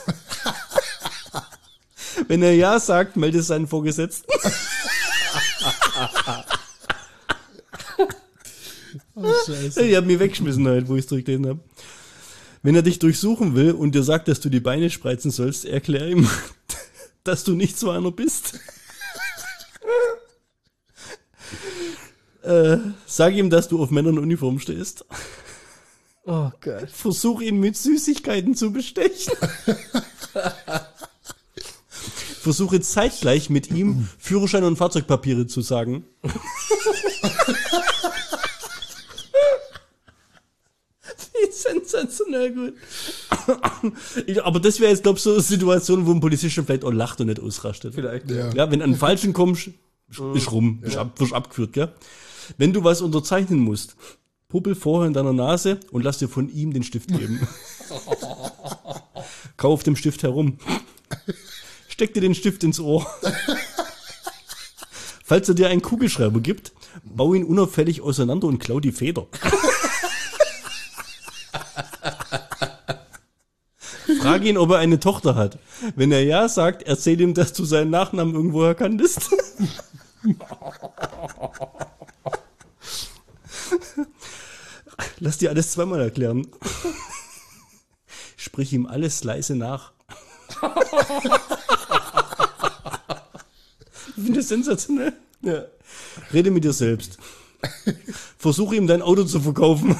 Wenn er Ja sagt, melde seinen Vorgesetzten. Oh, Scheiße. Die haben mich weggeschmissen halt, wo ich es durchgelesen habe. Wenn er dich durchsuchen will und dir sagt, dass du die Beine spreizen sollst, erklär ihm, dass du nicht so einer bist. äh, sag ihm, dass du auf Männer in Uniform stehst. Oh Gott. Versuch ihn mit Süßigkeiten zu bestechen. Versuche zeitgleich mit ihm Führerschein und Fahrzeugpapiere zu sagen. Wie sensationell gut. Ich, aber das wäre jetzt, glaube ich, so eine Situation, wo ein Polizist schon vielleicht auch lacht und nicht ausrastet. Vielleicht. Ja. Ja, wenn an den Falschen kommst, ist rum, ist ab, wirst abgeführt, gell? Wenn du was unterzeichnen musst, puppel vorher in deiner Nase und lass dir von ihm den Stift geben. Kau auf dem Stift herum. Steck dir den Stift ins Ohr. Falls er dir einen Kugelschreiber gibt, bau ihn unauffällig auseinander und klau die Feder. Frag ihn, ob er eine Tochter hat. Wenn er ja sagt, erzähl ihm, dass du seinen Nachnamen irgendwoher kanntest. Lass dir alles zweimal erklären. Sprich ihm alles leise nach. Ich finde das sensationell. Ja. Rede mit dir selbst. Versuche ihm dein Auto zu verkaufen.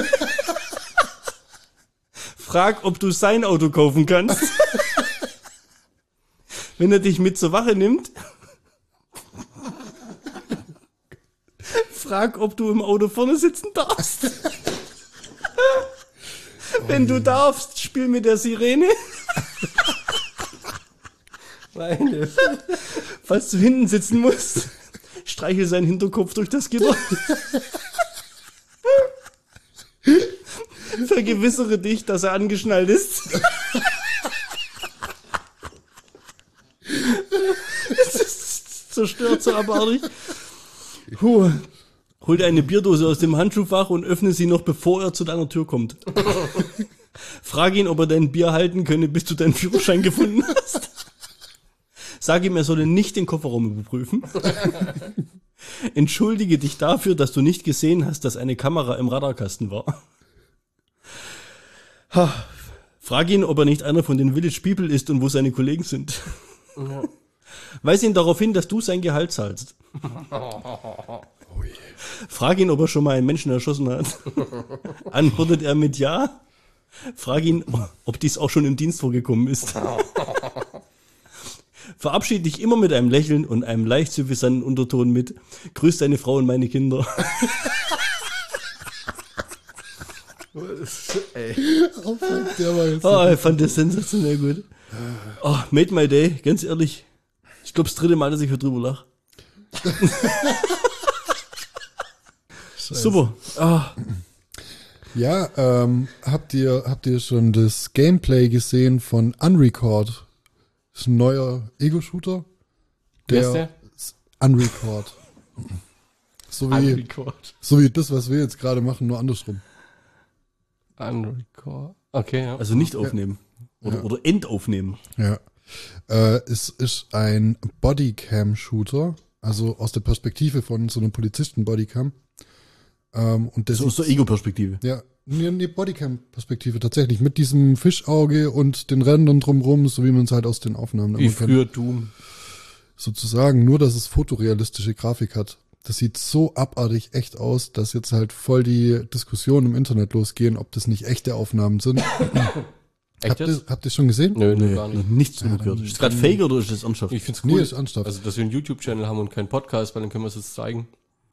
Frag, ob du sein Auto kaufen kannst. Wenn er dich mit zur Wache nimmt, frag, ob du im Auto vorne sitzen darfst. Wenn du darfst, spiel mit der Sirene. Meine. Falls du hinten sitzen musst, streichel seinen Hinterkopf durch das Gitter. Vergewissere dich, dass er angeschnallt ist. Das ist zerstört, so abartig. Puh. Hol dir eine Bierdose aus dem Handschuhfach und öffne sie noch, bevor er zu deiner Tür kommt. Frag ihn, ob er dein Bier halten könne, bis du deinen Führerschein gefunden hast. Sag ihm, er solle nicht den Kofferraum überprüfen. Entschuldige dich dafür, dass du nicht gesehen hast, dass eine Kamera im Radarkasten war. Ha. Frag ihn, ob er nicht einer von den Village People ist und wo seine Kollegen sind. Ja. Weis ihn darauf hin, dass du sein Gehalt zahlst. Frag ihn, ob er schon mal einen Menschen erschossen hat. Antwortet er mit Ja. Frag ihn, ob dies auch schon im Dienst vorgekommen ist. Verabschiede dich immer mit einem Lächeln und einem leicht suffisanten Unterton mit Grüß deine Frau und meine Kinder. Ey. Oh, fuck, der war jetzt Oh, ich fand das sensationell gut. Oh, made my day, ganz ehrlich. Ich glaube, das dritte Mal, dass ich hier drüber lache. Super. Ah. Ja, ähm, habt ihr, habt ihr schon das Gameplay gesehen von Unrecord? Das ist ein neuer Ego-Shooter. Wer ist der? Unrecord. So wie, Unrecord. so wie das, was wir jetzt gerade machen, nur andersrum. Unrecord. Okay, ja. Also nicht aufnehmen. Oder, Ja. oder endaufnehmen. Ja. Äh, es ist ein Bodycam-Shooter, also aus der Perspektive von so einem Polizisten-Bodycam. Ähm, und das So aus der Ego-Perspektive. Ja, nee, nee, Bodycam-Perspektive tatsächlich. Mit diesem Fischauge und den Rändern drumrum, so wie man es halt aus den Aufnahmen Wie immer kennt. früher Doom. Sozusagen, nur dass es fotorealistische Grafik hat. Das sieht so abartig echt aus, dass jetzt halt voll die Diskussionen im Internet losgehen, ob das nicht echte Aufnahmen sind. Echt Habt ihr, jetzt? habt ihr schon gesehen? Nö, nö, Nee, gar noch nicht. nichts drüber Ja, gehört. dann- Ist das gerade fake oder ist das ernsthaft? Ich find's Nee, cool. ist ernsthaft. Also, dass wir einen YouTube-Channel haben und keinen Podcast, weil dann können wir es jetzt zeigen.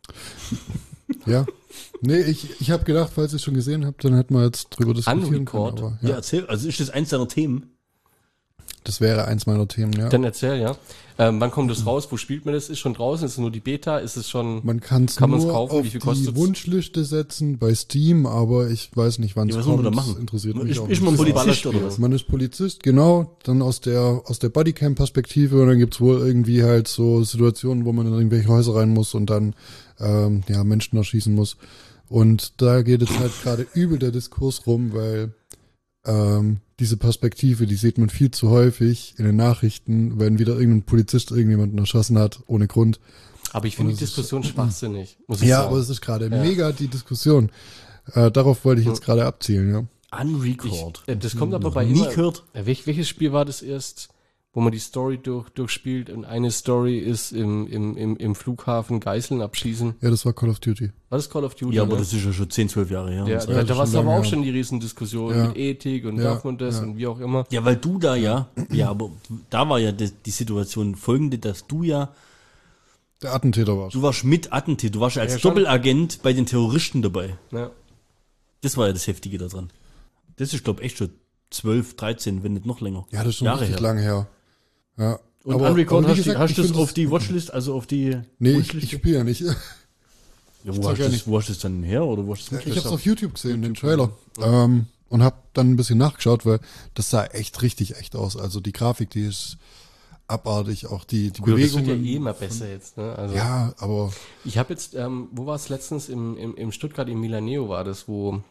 Ja. Nee, ich, ich habe gedacht, falls ihr es schon gesehen habt, dann hätten wir jetzt drüber diskutieren können. Unrecord? Aber, Ja, ja, erzähl. Also ist das eins deiner Themen? das wäre eins meiner Themen, ja. Dann erzähl, ja. Ähm, wann kommt das raus? Wo spielt man das? Ist schon draußen? Ist es nur die Beta? Ist es schon... Man kann's Kann man's nur kaufen? auf Wie viel die kostet's? Wunschliste setzen bei Steam, aber ich weiß nicht, wann es Ja, was soll kommt. man da machen? Das interessiert mich Ist, auch ist man nicht. Polizist oder was? Man ist Polizist, genau, dann aus der aus der Bodycam-Perspektive und dann gibt's wohl irgendwie halt so Situationen, wo man in irgendwelche Häuser rein muss und dann ähm, ja Menschen erschießen muss. Und da geht jetzt halt gerade übel der Diskurs rum, weil ähm, diese Perspektive, die sieht man viel zu häufig in den Nachrichten, wenn wieder irgendein Polizist irgendjemanden erschossen hat, ohne Grund. Aber ich finde Und die es ist- Diskussion schwachsinnig, muss ich Ja, sagen. aber es ist gerade Ja. mega die Diskussion. Äh, darauf wollte ich jetzt gerade abzielen, ja. Unrecord. Äh, das kommt aber Noch bei nie immer, gehört. Äh, welch, welches Spiel war das erst, wo man die Story durch, durchspielt und eine Story ist im, im, im, im Flughafen Geiseln abschießen? Ja, das war Call of Duty. War das Call of Duty? Ja, aber ne? das ist ja schon zehn, zwölf Jahre her. ja, Und so. da, das da ist war es schon aber lange auch her. schon die Riesendiskussion Ja. mit Ethik und Ja, darf man das ja. und wie auch immer. Ja, weil du da ja, ja, aber da war ja die, die Situation folgende, dass du ja, Der Attentäter war du warst mit Attentäter, du warst als Ja, schon. Doppelagent bei den Terroristen dabei. Ja. Das war ja das Heftige daran. Das ist, glaube ich, echt schon zwölf, dreizehn, wenn nicht noch länger. Ja, das ist schon Jahre richtig her. lange her. Ja. Und Aber- Unrecord aber wie hast, gesagt, du- hast ich du das find auf die Watchlist, also auf die Nee, ich, Wunschliste? ich spiele ja nicht. ja, wo, sag hast ja das, nicht. wo hast du das dann her oder wo hast du das Ich habe es mitgekriegt? auf YouTube gesehen, den Trailer. Ähm, und habe dann ein bisschen nachgeschaut, weil das sah echt richtig echt aus. Also die Grafik, die ist abartig, auch die, die Gut, aber das wird Bewegungen. ja eh immer besser jetzt. Ne? Also Ja, aber ich habe jetzt, ähm, wo war es letztens? Im, im, im Stuttgart, im Milaneo war das, wo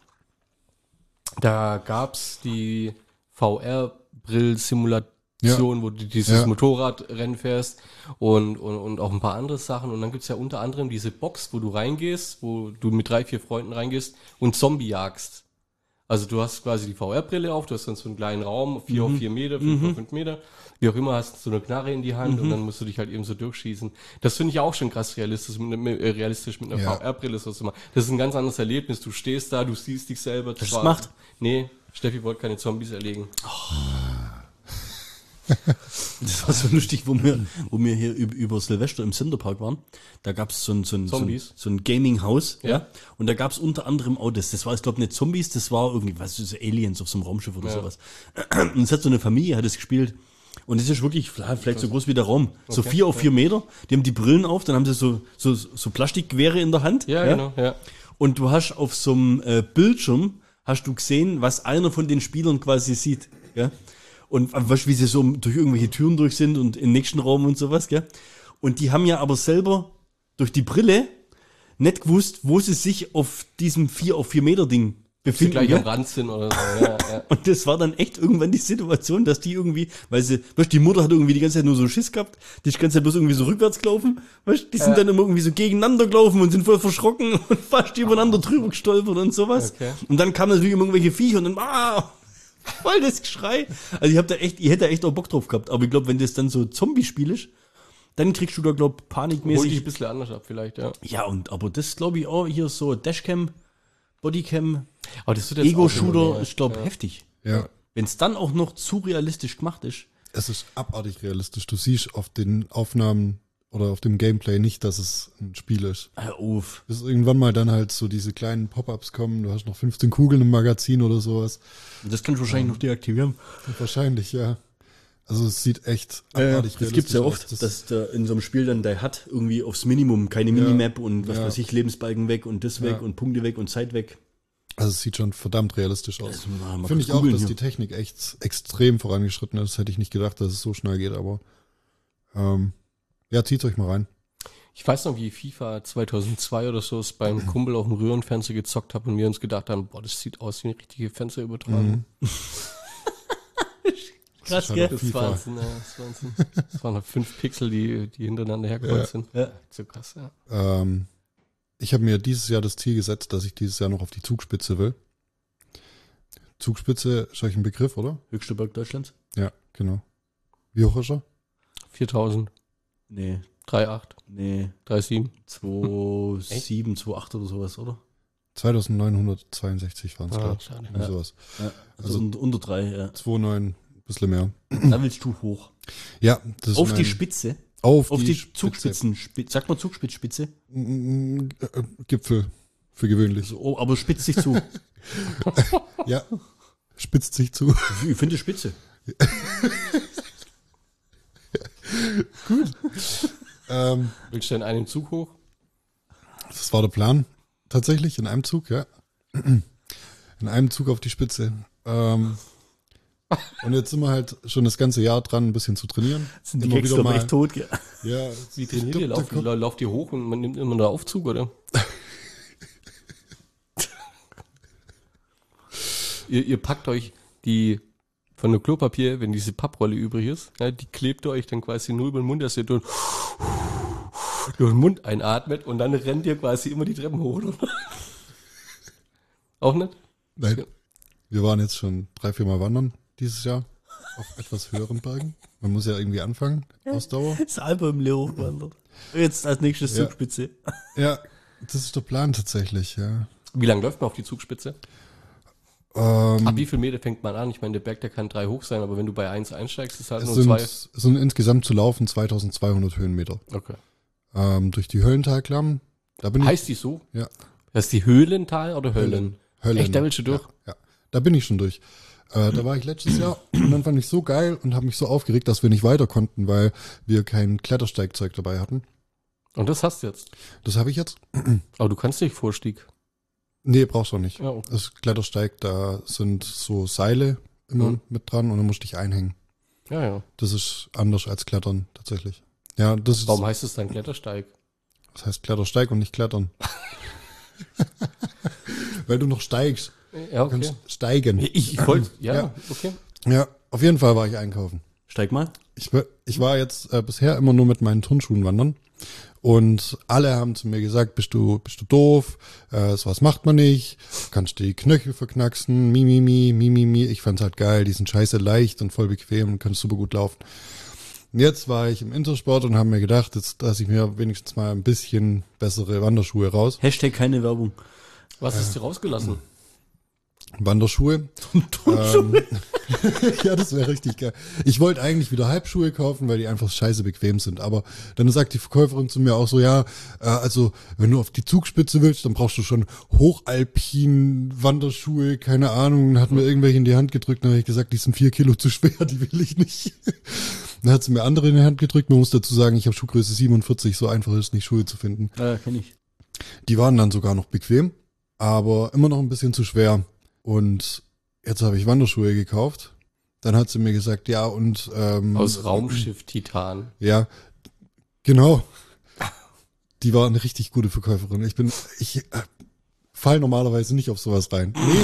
da gab's die V R-Brill-Simulation, wo du dieses Ja. Motorradrennen fährst und, und, und auch ein paar andere Sachen. Und dann gibt's ja unter anderem diese Box, wo du reingehst, wo du mit drei, vier Freunden reingehst und Zombie jagst. Also du hast quasi die V R-Brille auf, du hast dann so einen kleinen Raum, vier auf vier Meter, fünf auf fünf Meter, wie auch immer, hast so eine Knarre in die Hand und dann musst du dich halt eben so durchschießen. Das finde ich auch schon krass realistisch, mit, mit, äh, realistisch mit einer Ja. V R-Brille so zu machen. Das ist ein ganz anderes Erlebnis. Du stehst da, du siehst dich selber. Hast du zwar- das gemacht? Nee, Steffi wollte keine Zombies erlegen. Das war so lustig, wo wir, wo wir hier über, über Silvester im Centerpark waren. Da gab es so ein, so ein, so ein, Zombies? so ein Gaming-Haus. Ja. Und da gab es unter anderem auch das. Das war, ich glaube, nicht Zombies, das war irgendwie, was ist das, Aliens auf so einem Raumschiff oder Ja. sowas. Und es hat so eine Familie, hat es gespielt. Und es ist wirklich vielleicht so groß wie der Raum. So Okay, vier auf ja. vier Meter. Die haben die Brillen auf, dann haben sie so, so, so Plastikgewehre in der Hand. Ja, genau, ja. Und du hast auf so einem äh, Bildschirm, hast du gesehen, was einer von den Spielern quasi sieht. Ja? Und äh, weißt, wie sie so durch irgendwelche Türen durch sind und im nächsten Raum und sowas. Gell? Und die haben ja aber selber durch die Brille nicht gewusst, wo sie sich auf diesem vier auf vier Meter Ding befinden. gleich Ja? am Rand sind oder so. Ja, ja. Und das war dann echt irgendwann die Situation, dass die irgendwie, weil sie, weißt du, die Mutter hat irgendwie die ganze Zeit nur so Schiss gehabt, die ist die ganze Zeit bloß irgendwie so rückwärts gelaufen, weißt du, die sind Ja. dann immer irgendwie so gegeneinander gelaufen und sind voll verschrocken und fast übereinander drüber gestolpert und sowas. Okay. Und dann kamen natürlich immer irgendwelche Viecher und dann, ah, voll das Geschrei. Also ich hab da echt, ich hätte da echt auch Bock drauf gehabt, aber ich glaube, wenn das dann so Zombie-Spiel ist, dann kriegst du da, glaub, Hol dich panikmäßig. ein bisschen anders ab vielleicht, ja. Ja, und, aber das glaube ich auch hier so Dashcam, Bodycam, Aber das wird jetzt auch Ego-Shooter immer mehr. ist, glaube ich, Ja. heftig. Ja. Wenn es dann auch noch zu realistisch gemacht ist. Es ist abartig realistisch. Du siehst auf den Aufnahmen oder auf dem Gameplay nicht, dass es ein Spiel ist. Hör auf. Bis irgendwann mal dann halt so diese kleinen Pop-ups kommen. Du hast noch fünfzehn Kugeln im Magazin oder sowas. Das kannst du wahrscheinlich noch deaktivieren. Wahrscheinlich, ja. Also es sieht echt Äh, abartig das gibt's ja aus. oft, Das- dass da in so einem Spiel dann der hat irgendwie aufs Minimum keine Ja. Minimap und was Ja. weiß ich, Lebensbalken weg und das weg Ja. und Punkte weg und Zeit weg. Also es sieht schon verdammt realistisch aus. Das muss man mal Finde ich kurz auch, googeln dass hier. die Technik echt extrem vorangeschritten ist. Hätte ich nicht gedacht, dass es so schnell geht, aber ähm, ja, zieht euch mal rein. Ich weiß noch, wie ich FIFA zweitausendzwei oder so es beim Kumpel auf dem Röhrenfernseher gezockt habe und wir uns gedacht haben, boah, das sieht aus wie eine richtige Fernseherübertragung. Krass, halt gell? auch Das FIFA. war Wahnsinn, ja, das war Wahnsinn. Das waren noch fünf Pixel, die, die hintereinander hergekommen Ja. sind. Ja. So krass, ja. Ähm, ich habe mir dieses Jahr das Ziel gesetzt, dass ich dieses Jahr noch auf die Zugspitze will. Zugspitze ist euch ein Begriff, oder? Höchster Berg Deutschlands? Ja, genau. Wie hoch ist er? viertausend, Nee, drei Komma acht, nee. drei Komma sieben. zwei Komma sieben, zwei Komma acht oder sowas, oder? zweitausendneunhundertzweiundsechzig waren es, Ah, glaube schade. ich. Ja. Sowas. Ja, also, Also- unter, unter drei, ja. zwei Komma neun, ein bisschen mehr. Da willst du hoch. Ja, das ist Auf mein, die Spitze. Auf, Auf die, die Spitze. Zugspitzenspitze. Sagt man Zugspitzspitze? Mm, äh, Gipfel für gewöhnlich. So, oh, aber spitzt sich zu. Ja, spitzt sich zu. Ich finde Spitze. ähm, Willst du in einem Zug hoch? das war der Plan. Tatsächlich, in einem Zug, ja. In einem Zug auf die Spitze. Ähm, und jetzt sind wir halt schon das ganze Jahr dran, ein bisschen zu trainieren. Sind die Immer Gags wieder doch mal- echt tot, gell? Ja, Wie ich trainiert glaub, ihr? da Lauft, kommt- lau- lauft ihr hoch und man nimmt immer einen Aufzug, oder? ihr, ihr packt euch die von der Klopapier, wenn diese Papprolle übrig ist, ja, die klebt ihr euch dann quasi nur über den Mund, dass ihr durch, durch den Mund einatmet und dann rennt ihr quasi immer die Treppen hoch, oder? Auch nicht? Nein, wir waren jetzt schon drei, vier Mal wandern dieses Jahr auf etwas höheren Bergen. Man muss ja irgendwie anfangen, Ausdauer. Das Alper im Leo hochwandert. Jetzt als nächstes Ja. Zugspitze. Ja, das ist der Plan tatsächlich, ja. Wie lange läuft man auf die Zugspitze? Ähm, Ab wie viel Meter fängt man an? Ich meine, der Berg, der kann drei hoch sein, aber wenn du bei eins einsteigst, ist halt es nur sind, zwei. es sind insgesamt zu laufen zweitausendzweihundert Höhenmeter. Okay. Ähm, durch die Höllentalklamm, da bin ich... Heißt die so? Ja. Heißt die Höhlental oder Höllen? Höllen. Echt, da willst du durch? Ja, ja, da bin ich schon durch. Äh, da war ich letztes Jahr und dann fand ich so geil und habe mich so aufgeregt, dass wir nicht weiter konnten, weil wir kein Klettersteigzeug dabei hatten. Und das hast du jetzt. Das habe ich jetzt. Aber du kannst nicht Vorstieg. Nee, brauchst du auch nicht. Ja, okay. Das Klettersteig, da sind so Seile immer Mhm. mit dran und dann musst du dich einhängen. Ja, ja. Das ist anders als Klettern tatsächlich. Ja, das ist, Warum heißt es dann Klettersteig? das heißt Klettersteig und nicht Klettern. Weil du noch steigst. Ja, Du kannst okay. steigen. Ich, ich wollte, ja, Ja. okay. Ja, auf jeden Fall war ich einkaufen. Steig mal. Ich, war- ich war jetzt äh, bisher immer nur mit meinen Turnschuhen wandern und alle haben zu mir gesagt, bist du bist du doof, äh, sowas macht man nicht, kannst die Knöchel verknacksen, mi, mi, mi, mi, mi, mi. Ich fand's halt geil, die sind scheiße leicht und voll bequem und kannst super gut laufen. Und jetzt war ich im Intersport und habe mir gedacht, jetzt lasse ich mir wenigstens mal ein bisschen bessere Wanderschuhe raus. Hashtag keine Werbung. Was hast du rausgelassen? Wanderschuhe. ähm, ja, das wäre richtig geil. Ich wollte eigentlich wieder Halbschuhe kaufen, weil die einfach scheiße bequem sind. Aber dann sagt die Verkäuferin zu mir auch so, ja, äh, also wenn du auf die Zugspitze willst, dann brauchst du schon hochalpin Wanderschuhe, keine Ahnung. Dann hat mir irgendwelche in die Hand gedrückt, dann habe ich gesagt, die sind vier Kilo zu schwer, die will ich nicht. Dann hat sie mir andere in die Hand gedrückt. Man muss dazu sagen, ich habe Schuhgröße siebenundvierzig, so einfach ist es nicht, Schuhe zu finden. Ja, kenn ich. Die waren dann sogar noch bequem, aber immer noch ein bisschen zu schwer. Und jetzt habe ich Wanderschuhe gekauft. Dann hat sie mir gesagt, ja, und ähm, Aus Raumschiff Titan. ja, genau. Die war eine richtig gute Verkäuferin. Ich bin, ich äh, fall normalerweise nicht auf sowas rein. Nee.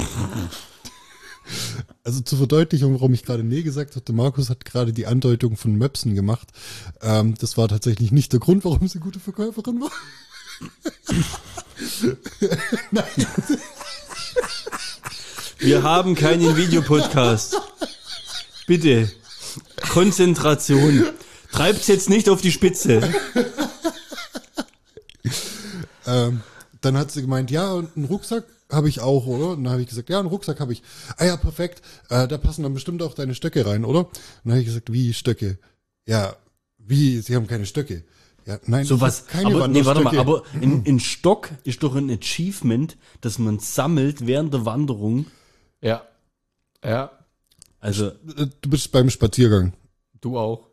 Also zur Verdeutlichung, warum ich gerade nee gesagt hatte, Markus hat gerade die Andeutung von Möpsen gemacht. Ähm, das war tatsächlich nicht der Grund, warum sie gute Verkäuferin war. Nein. Wir haben keinen Videopodcast. Bitte. Konzentration. Treibt's jetzt nicht auf die Spitze. Ähm, dann hat sie gemeint, ja, und einen Rucksack habe ich auch, oder? Und dann habe ich gesagt, ja, einen Rucksack habe ich. Ah ja, perfekt. Äh, da passen dann bestimmt auch deine Stöcke rein, oder? Und dann habe ich gesagt, wie Stöcke? Ja, wie? Sie haben keine Stöcke. Ja, nein, So ich was, hab keine aber, nee, warte mal, Wanderstöcke. aber ein, ein Stock ist doch ein Achievement, das man sammelt während der Wanderung. Ja. Ja, Also, Äh, Du bist beim Spaziergang. du auch.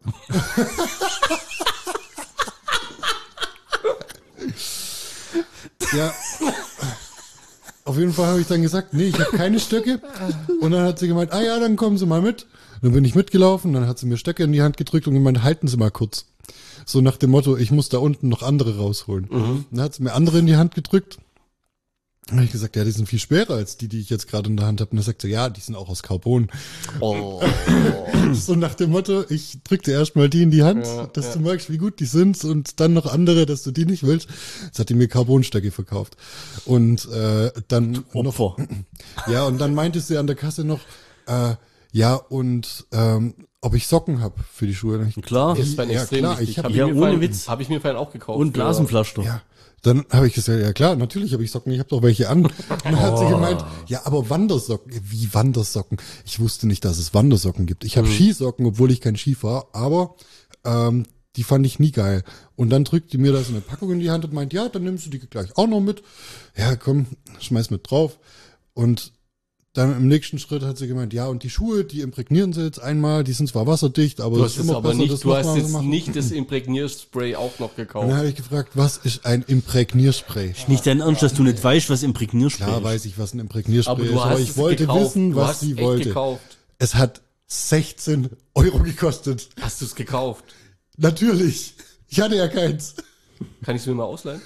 Ja. Auf jeden Fall habe ich dann gesagt, nee, ich habe keine Stöcke. Und dann hat sie gemeint, ah ja, dann kommen Sie mal mit. Dann bin ich mitgelaufen, dann hat sie mir Stöcke in die Hand gedrückt und gemeint, halten Sie mal kurz. So nach dem Motto, ich muss da unten noch andere rausholen. Mhm. Dann hat sie mir andere in die Hand gedrückt. Dann habe ich gesagt, ja, die sind viel schwerer als die, die ich jetzt gerade in der Hand habe. Und dann sagt sie, ja, die sind auch aus Carbon. Oh. So nach dem Motto, ich drück dir erstmal die in die Hand, Ja, dass ja. du merkst, wie gut die sind und dann noch andere, dass du die nicht willst. Jetzt hat die mir Carbonstöcke verkauft. Und äh, dann noch, Opfer. ja, und dann meinte sie an der Kasse noch, äh, ja, und ähm, ob ich Socken hab für die Schuhe. Dann hab ich gesagt, Klar. Das ist dann Ja, extrem klar, wichtig. ich hab- Hab Ja, mir ohne vorhin- Witz. Hab ich mir vorhin auch gekauft. Und für- Blasenpflaster. Ja, dann habe ich gesagt, ja klar, natürlich habe ich Socken, ich habe doch welche an. Und dann hat sie gemeint, ja, aber Wandersocken, wie Wandersocken? Ich wusste nicht, dass es Wandersocken gibt. Ich habe Skisocken, obwohl ich kein Ski fahre, aber ähm, die fand ich nie geil. Und dann drückt die mir da so eine Packung in die Hand und meint, ja, dann nimmst du die gleich auch noch mit. Ja, komm, schmeiß mit drauf. Und dann im nächsten Schritt hat sie gemeint, ja, und die Schuhe, die imprägnieren sie jetzt einmal, die sind zwar wasserdicht, aber Du es hast ist jetzt immer aber besser, nicht, das du hast nochmal zu jetzt machen. nicht das Imprägnierspray auch noch Und dann gekauft. habe ich gefragt, was ist ein Imprägnierspray? Nicht dein Ernst, dass du nicht weißt, was Imprägnierspray Klar ist. weiß ich, was ein Imprägnierspray Aber du ist, hast aber ich es wollte gekauft. wissen, Du was hast sie echt wollte. gekauft. Es hat sechzehn Euro gekostet. Hast du es gekauft? Natürlich. Ich hatte ja keins. Kann ich es mir mal ausleihen?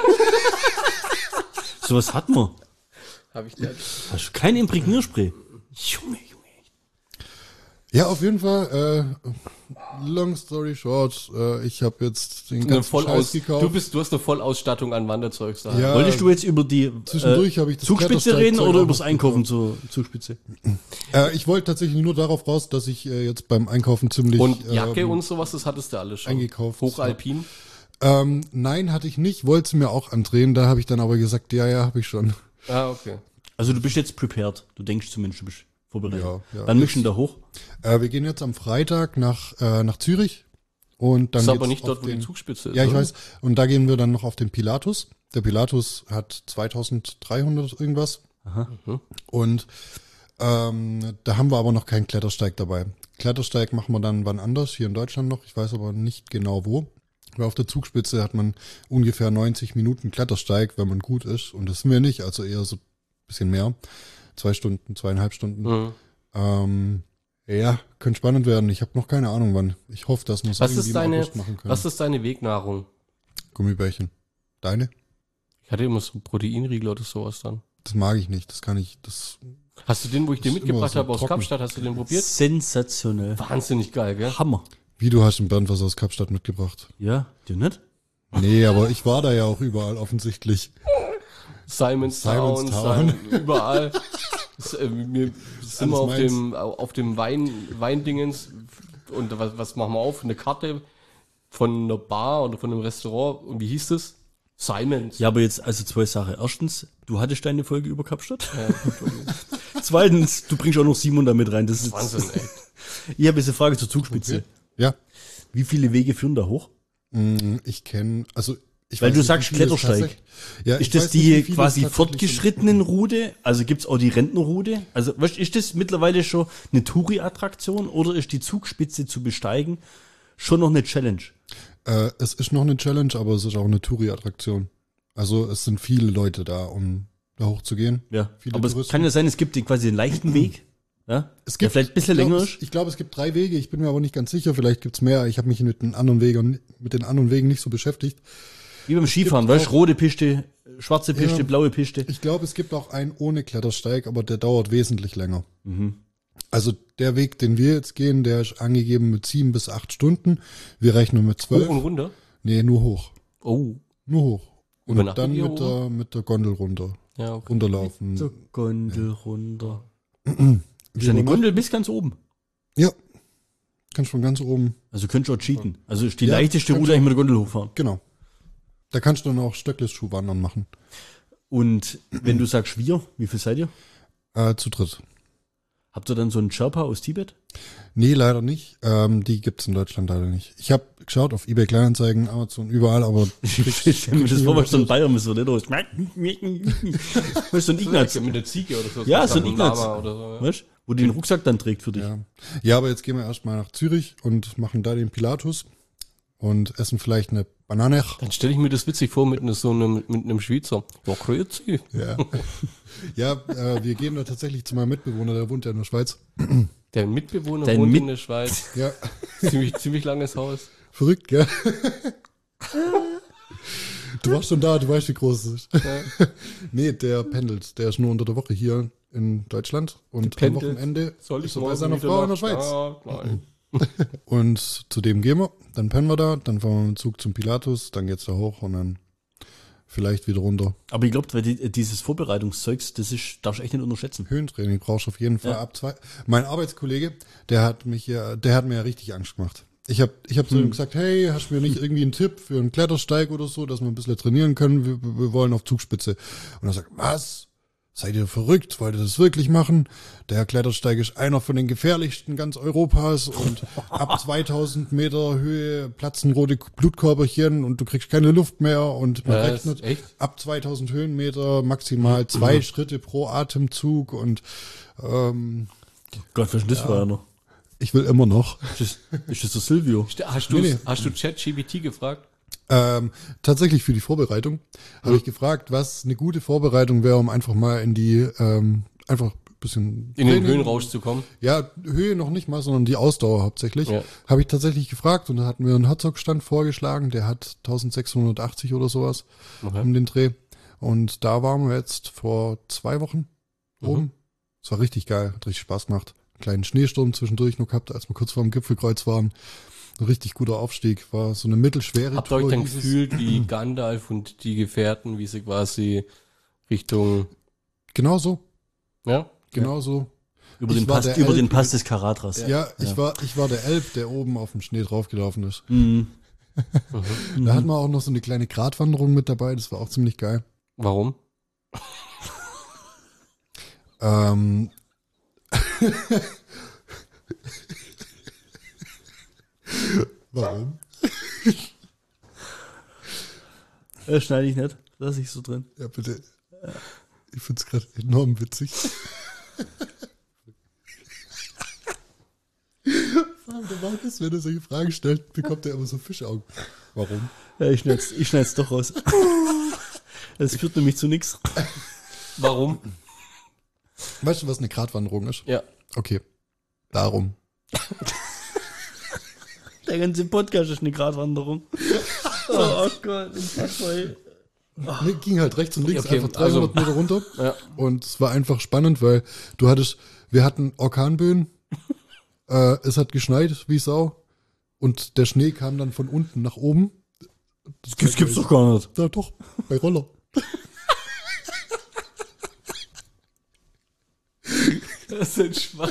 Sowas hat man. Habe ich nicht. Hast du kein Imprägnierspray? Junge, Junge. Ja, auf jeden Fall, äh, long story short, äh, ich habe jetzt den Eine ganzen Vollaus Scheiß gekauft. du, bist, du hast eine Vollausstattung an Wanderzeug. Sagen. Ja, Wolltest du jetzt über die zwischendurch äh, habe ich das Zugspitze reden Klettersteigzeug oder auch übers noch Einkaufen zur Zugspitze? äh, ich wollte tatsächlich nur darauf raus, dass ich äh, jetzt beim Einkaufen ziemlich Und Jacke ähm, und sowas, das hattest du alles schon. eingekauft. Hochalpin. ähm, nein, hatte ich nicht, wollte sie mir auch andrehen, da habe ich dann aber gesagt, ja, ja, habe ich schon. Ah, okay. Also du bist jetzt prepared. Du denkst zumindest, du bist vorbereitet. Ja, ja. Wann möchten da hoch? Äh, wir gehen jetzt am Freitag nach äh, nach Zürich und dann Das ist aber geht's nicht auf dort, wo den, die Zugspitze ist. Ja, ich oder? weiß. Und da gehen wir dann noch auf den Pilatus. Der Pilatus hat zweitausenddreihundert irgendwas. Aha. Und ähm, da haben wir aber noch keinen Klettersteig dabei. Klettersteig machen wir dann wann anders, hier in Deutschland noch. Ich weiß aber nicht genau wo. Weil auf der Zugspitze hat man ungefähr neunzig Minuten Klettersteig, wenn man gut ist. Und das sind wir nicht, also eher so ein bisschen mehr. Zwei Stunden, zweieinhalb Stunden. Mhm. Ähm, ja, könnte spannend werden. Ich habe noch keine Ahnung wann. Ich hoffe, dass wir es Was irgendwie ist im deine, August machen können. was ist deine Wegnahrung? Gummibärchen. Deine? Ich hatte immer so Proteinriegel oder sowas dann. Das mag ich nicht. Das kann ich. Das. Hast du den, wo ich dir Das ist immer mitgebracht so habe aus trocken. Kapstadt, hast du den probiert? Sensationell. Wahnsinnig geil, gell? Hammer. Wie, du hast in Bernd was aus Kapstadt mitgebracht? Ja, du nicht? Nee, aber ich war da ja auch überall offensichtlich. Simon's Simon's Town, Town. Simon, überall. Das, äh, wir sind wir auf meins. dem, auf dem Wein, Weindingens und was, was machen wir auf? Eine Karte von einer Bar oder von einem Restaurant. Und wie hieß das? Simon's. Ja, aber jetzt also zwei Sachen. Erstens, du hattest deine Folge über Kapstadt. Ja, Entschuldigung. Zweitens, du bringst auch noch Simon da mit rein. Das ist Wahnsinn, ey. Ich habe jetzt eine Frage zur Zugspitze. Ja. Wie viele Wege führen da hoch? Mm, Ich kenne, also ich Weil weiß du nicht, sagst wie viele es Klettersteig. tatsächlich- Ja, ich Ist das weiß nicht, die wie viele es quasi tatsächlich fortgeschrittenen Route? Also gibt's auch die Rentnerroute? Also weißt, ist das mittlerweile schon eine Touri-Attraktion oder ist die Zugspitze zu besteigen schon noch eine Challenge? sind. Äh, es ist noch eine Challenge, aber es ist auch eine Touri-Attraktion. Also es sind viele Leute da, um da hochzugehen. Ja. Viele Aber es Touristen. kann ja sein, es gibt den quasi den leichten Weg. Ja? Es der vielleicht ein bisschen ich glaub, länger es- ist. Ich glaube, es gibt drei Wege. Ich bin mir aber nicht ganz sicher. Vielleicht gibt's mehr. Ich habe mich mit den anderen Wegen mit den anderen Wegen nicht so beschäftigt. Wie beim Skifahren, gibt weißt du, auch- rote Piste, schwarze Piste, Ja. blaue Piste. Ich glaube, es gibt auch einen ohne Klettersteig, aber der dauert wesentlich länger. Mhm. Also der Weg, den wir jetzt gehen, der ist angegeben mit sieben bis acht Stunden. Wir rechnen mit zwölf. Hoch und runter? Nee, nur hoch. Oh. Nur hoch. Und Übernachtet dann ihr mit der, mit der Gondel runter. Ja, okay. Runterlaufen. Zur Gondel runter. Wir Ist eine übernachten- Gondel bis ganz oben. Ja. Kannst von ganz oben. Also könntest du auch cheaten. Also ist die Ja, leichteste kannst Route eigentlich mit der Gondel hochfahren. Genau. Da kannst du dann auch Stöckelschuhwandern machen. Und wenn du sagst wir, wie viel seid ihr? Äh, zu dritt. Habt ihr dann so einen Sherpa aus Tibet? Nee, leider nicht. Ähm, die gibt's in Deutschland leider nicht. Ich habe geschaut auf eBay Kleinanzeigen, Amazon, überall, aber Ich stell mir das vor, was so ein Bayern mit so nicht aus. Weißt du, so ein Ignaz. Mit der Ziege oder so. Ja, so ein Lama Ignaz. Oder so, ja. Weißt du? Wo die den Rucksack dann trägt für dich. ja. Ja, aber jetzt gehen wir erstmal nach Zürich und machen da den Pilatus und essen vielleicht eine Banane. Dann stelle ich mir das witzig vor mit, ne, so einem, mit einem Schweizer. Ja, grüezi. Ja, ja äh, wir gehen da tatsächlich zu meinem Mitbewohner, der wohnt ja in der Schweiz. Der Mitbewohner Dein wohnt Mit- in der Schweiz. Ja, ziemlich, ziemlich langes Haus. verrückt, gell? Du warst schon da, du weißt, wie groß es ist. Ja. Nee, der pendelt. Der ist nur unter der Woche hier in Deutschland und am pendelt. Wochenende Soll ich ist er bei morgen seiner wieder Frau in der nach- Schweiz. Ah, nein. Und zu dem gehen wir, dann pennen wir da, dann fahren wir mit dem Zug zum Pilatus, dann geht's da hoch und dann vielleicht wieder runter. Aber ich glaube, weil die, dieses Vorbereitungszeugs, das ist, darfst du echt nicht unterschätzen. Höhentraining brauchst du auf jeden Fall Ja. ab zwei. Mein Arbeitskollege, der hat mich ja, der hat mir ja richtig Angst gemacht. Ich habe ich hab zu ihm gesagt, hey, hast du mir nicht irgendwie einen Tipp für einen Klettersteig oder so, dass wir ein bisschen trainieren können? Wir, wir wollen auf Zugspitze. Und er sagt, was? Seid ihr verrückt? Wollt ihr das wirklich machen? Der Klettersteig ist einer von den gefährlichsten ganz Europas und ab zweitausend Meter Höhe platzen rote Blutkörperchen und du kriegst keine Luft mehr und man Ja, rechnet ist echt? ab zweitausend Höhenmeter maximal zwei Schritte pro Atemzug und ähm, Gott, was ist denn das für einer? ich will immer noch. Ist das, ist das der Silvio? Hast du, Nee, nee. hast du ChatGPT gefragt? Ähm, tatsächlich für die Vorbereitung habe ich gefragt, was eine gute Vorbereitung wäre, um einfach mal in die, ähm, einfach ein bisschen In den Training- Höhenrausch zu kommen? Ja, Höhe noch nicht mal, sondern die Ausdauer hauptsächlich. Ja. Habe ich tatsächlich gefragt und da hatten wir einen Herzogstand vorgeschlagen, der hat eintausendsechshundertachtzig oder sowas Okay. um den Dreh. Und da waren wir jetzt vor zwei Wochen oben. Es war richtig geil, hat richtig Spaß gemacht. Einen kleinen Schneesturm zwischendurch noch gehabt, als wir kurz vor dem Gipfelkreuz waren. Ein richtig guter Aufstieg, war so eine mittelschwere Habt ihr euch dann hieß es. gefühlt wie Gandalf und die Gefährten, wie sie quasi Richtung, Genau so, ja? genau so. Über, Ich den war Pass, der über den Elb- Pass des Karatras. Ja, ich war, ich war der Elb, der oben auf dem Schnee draufgelaufen ist. Mhm. Da hatten wir auch noch so eine kleine Gratwanderung mit dabei, das war auch ziemlich geil. Warum? Ähm, Warum? Das schneide ich nicht. Lass ich so drin. Ja, bitte. Ich find's gerade enorm witzig. Vor allem der Markus, wenn er solche Fragen stellt, bekommt er immer so Fischaugen. Warum? Ja, ich schneid's, ich schneid's doch raus. Das führt nämlich zu nichts. Warum? Weißt du, was eine Gratwanderung ist? Ja. Okay. Darum. Der ganze Podcast ist eine Gratwanderung. Oh Gott, ich fass mal. Nee, ging halt rechts und links Okay, einfach dreihundert Meter runter. Ja. Und es war einfach spannend, weil du hattest, wir hatten Orkanböen, äh, es hat geschneit wie Sau und der Schnee kam dann von unten nach oben. Das gibt's, gibt's doch gar nicht. Ja, doch, bei Roller. Das ist schwach.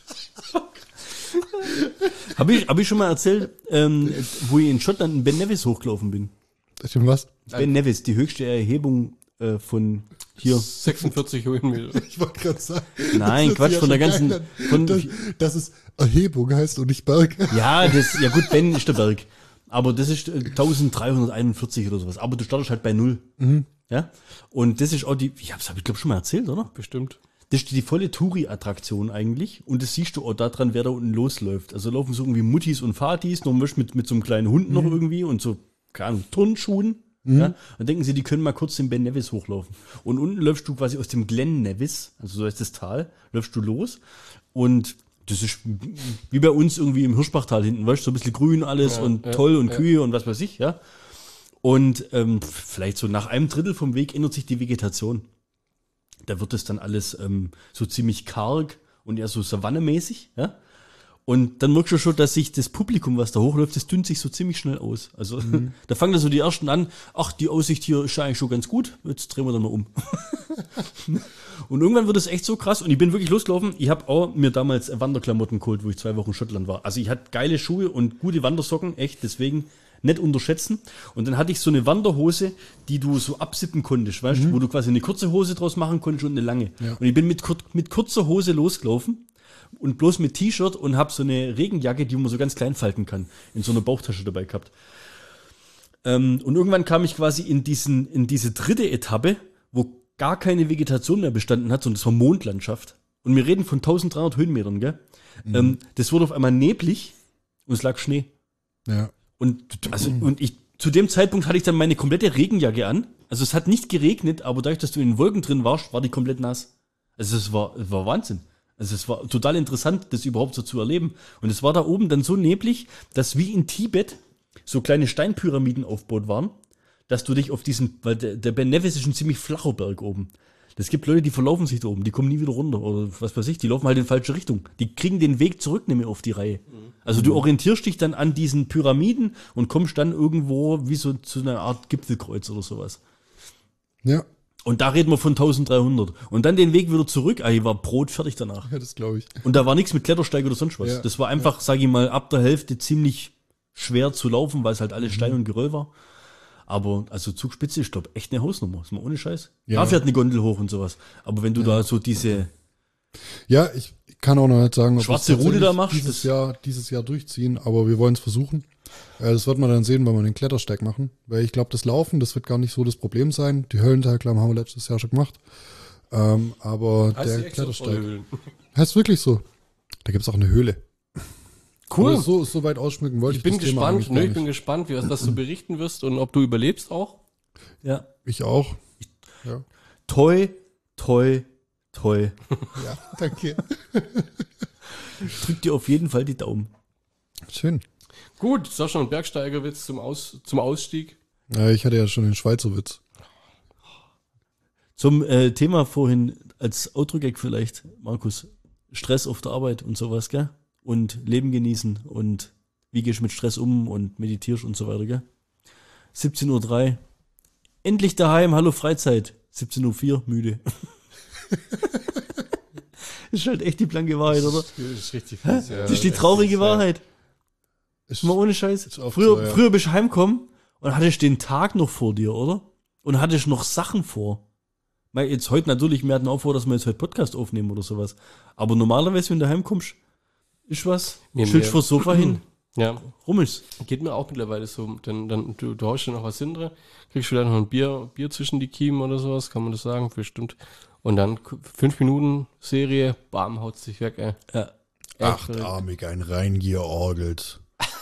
Habe ich, hab ich schon mal erzählt, ähm, wo ich in Schottland in Ben Nevis hochgelaufen bin? Stimmt was? Ben Nevis, die höchste Erhebung äh, von hier. sechsundvierzig Höhenmeter. Ich wollte gerade sagen. Nein, das Quatsch, hört von sich der ja schon ganzen- geil an, von- dass, dass es Erhebung heißt und nicht Berg. Ja, das, ja gut, Ben ist der Berg. Aber das ist äh, eintausenddreihunderteinundvierzig oder sowas. Aber du startest halt bei null. Ja? Und das ist auch die, ich hab's, hab ich glaube schon mal erzählt, oder? Bestimmt. Das ist die volle Touri-Attraktion eigentlich. Und das siehst du auch daran, wer da unten losläuft. Also laufen so irgendwie Muttis und Vatis, noch mit, mit so einem kleinen Hund noch irgendwie und so, keine Ahnung, Turnschuhen. Ja? Dann denken sie, die können mal kurz den Ben Nevis hochlaufen. Und unten läufst du quasi aus dem Glen Nevis, also so heißt das Tal, läufst du los. Und das ist wie bei uns irgendwie im Hirschbachtal hinten, weißt du, so ein bisschen grün alles Ja, und ja, toll und ja. Kühe und was weiß ich, ja. Und ähm, vielleicht so nach einem Drittel vom Weg ändert sich die Vegetation. Da wird es dann alles ähm, so ziemlich karg und eher so savannemäßig, ja. Und dann merkst du schon, dass sich das Publikum, was da hochläuft, das dünnt sich so ziemlich schnell aus. Also mhm. da fangen dann so die ersten an, ach, die Aussicht hier ist ja eigentlich schon ganz gut, jetzt drehen wir dann mal um. Und irgendwann wird es echt so krass und ich bin wirklich losgelaufen. Ich habe auch mir damals Wanderklamotten geholt, wo ich zwei Wochen in Schottland war. Also ich hatte geile Schuhe und gute Wandersocken, echt, deswegen nicht unterschätzen. Und dann hatte ich so eine Wanderhose, die du so absippen konntest, weißt du, mhm. wo du quasi eine kurze Hose draus machen konntest und eine lange. Ja. Und ich bin mit, kur- mit kurzer Hose losgelaufen. Und bloß mit T-Shirt und habe so eine Regenjacke, die man so ganz klein falten kann, in so einer Bauchtasche dabei gehabt. Ähm, und irgendwann kam ich quasi in diesen, in diese dritte Etappe, wo gar keine Vegetation mehr bestanden hat, sondern es war Mondlandschaft. Und wir reden von eintausenddreihundert Höhenmetern, gell? Mhm. Ähm, das wurde auf einmal neblig und es lag Schnee. Ja. Und, also, und ich, zu dem Zeitpunkt hatte ich dann meine komplette Regenjacke an. Also es hat nicht geregnet, aber dadurch, dass du in den Wolken drin warst, war die komplett nass. Also es war, es war Wahnsinn. Also es war total interessant, das überhaupt so zu erleben. Und es war da oben dann so neblig, dass wie in Tibet so kleine Steinpyramiden aufgebaut waren, dass du dich auf diesen, weil der, der Ben Nevis ist ein ziemlich flacher Berg oben. Es gibt Leute, die verlaufen sich da oben, die kommen nie wieder runter oder was weiß ich, die laufen halt in falsche Richtung. Die kriegen den Weg zurück nicht mehr auf die Reihe. Also du orientierst dich dann an diesen Pyramiden und kommst dann irgendwo wie so zu einer Art Gipfelkreuz oder sowas. Ja. Und da reden wir von eintausenddreihundert. Und dann den Weg wieder zurück, ah, ich war brotfertig danach. Ja, das glaube ich. Und da war nichts mit Klettersteig oder sonst was. Ja, das war einfach, ja. sag ich mal, ab der Hälfte ziemlich schwer zu laufen, weil es halt alles Stein und Geröll war. Aber also Zugspitze ist, glaube echt eine Hausnummer. Ist mal ohne Scheiß. Ja. Da fährt eine Gondel hoch und sowas. Aber wenn du ja. da so diese Ja, ich kann auch noch nicht sagen, ob schwarze Rute da machst, dieses Jahr, dieses Jahr durchziehen, aber wir wollen es versuchen. Das wird man dann sehen, wenn wir den Klettersteig machen. Weil ich glaube, das Laufen, das wird gar nicht so das Problem sein. Die Höllentalklamm haben wir letztes Jahr schon gemacht. Ähm, aber heißt der Klettersteig. Heißt wirklich so. Da gibt's auch eine Höhle. Cool. Aber so, so weit ausschmücken wollte ich. Ich bin das Thema gespannt, eigentlich ne, gar ich nicht. bin gespannt, wie, was du berichten wirst und ob du überlebst auch. ja. Ich auch. Ja, Toi, toi, toi. ja danke. Drück dir auf jeden Fall die Daumen. Schön. Gut, das war schon ein Bergsteigerwitz zum, Aus, zum Ausstieg. Ja, ich hatte ja schon den Schweizer Witz. Zum äh, Thema vorhin als Outro-Gag vielleicht, Markus, Stress auf der Arbeit und sowas, gell? Und Leben genießen und wie gehst du mit Stress um und meditierst und so weiter, gell? siebzehn Uhr drei. Endlich daheim, hallo Freizeit. siebzehn Uhr vier, müde. Ist halt echt die blanke Wahrheit, oder? Das ist richtig fies, ja. Das ist die traurige Wahrheit. Ist Mal ohne Scheiß. ist oft Früher, so, ja. früher bist du heimgekommen und hattest den Tag noch vor dir, oder? Und hattest noch Sachen vor. Weil jetzt heute natürlich, wir hatten auch vor, dass wir jetzt heute Podcast aufnehmen oder sowas. Aber normalerweise, wenn du heimkommst, ist was, Mir- stellst mir- vors Sofa hin, Ja, rummelst. geht mir auch mittlerweile so. Dann, dann, du, du haust dir noch was hinter, kriegst wieder noch ein Bier, Bier zwischen die Kiemen oder sowas, kann man das sagen, bestimmt. Und dann k- fünf Minuten Serie, bam, haut sich weg, ey. Ja. Echt Achtarmig ein reingeorgelt.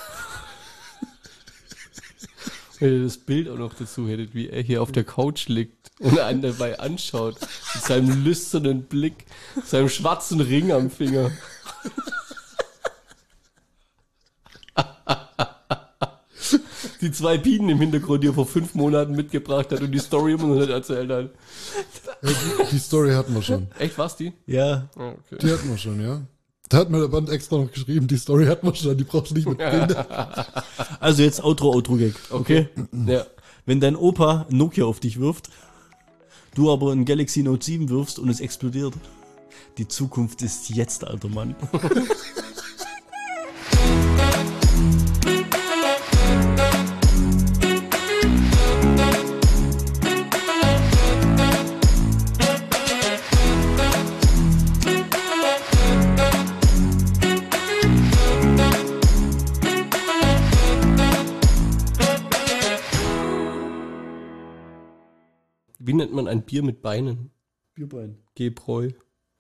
Wenn ihr das Bild auch noch dazu hättet, wie er hier auf der Couch liegt und einen dabei anschaut, mit seinem lüsternen Blick, seinem schwarzen Ring am Finger. Die zwei Bienen im Hintergrund, die er vor fünf Monaten mitgebracht hat und die Story immer noch nicht erzählt hat. Ja, die, die Story hatten wir schon. Echt, was die? Ja. Ah, okay. Die hatten wir schon, ja. Da hat mir der Band extra noch geschrieben, die Story hatten wir schon, die brauchst du nicht mit Bilder. Also jetzt Outro, Outro-Gag. Okay? Ja. Wenn dein Opa ein Nokia auf dich wirft, du aber ein Galaxy Note sieben wirfst und es explodiert. Die Zukunft ist jetzt, alter Mann. Wie nennt man ein Bier mit Beinen? Bierbein. Gebräu.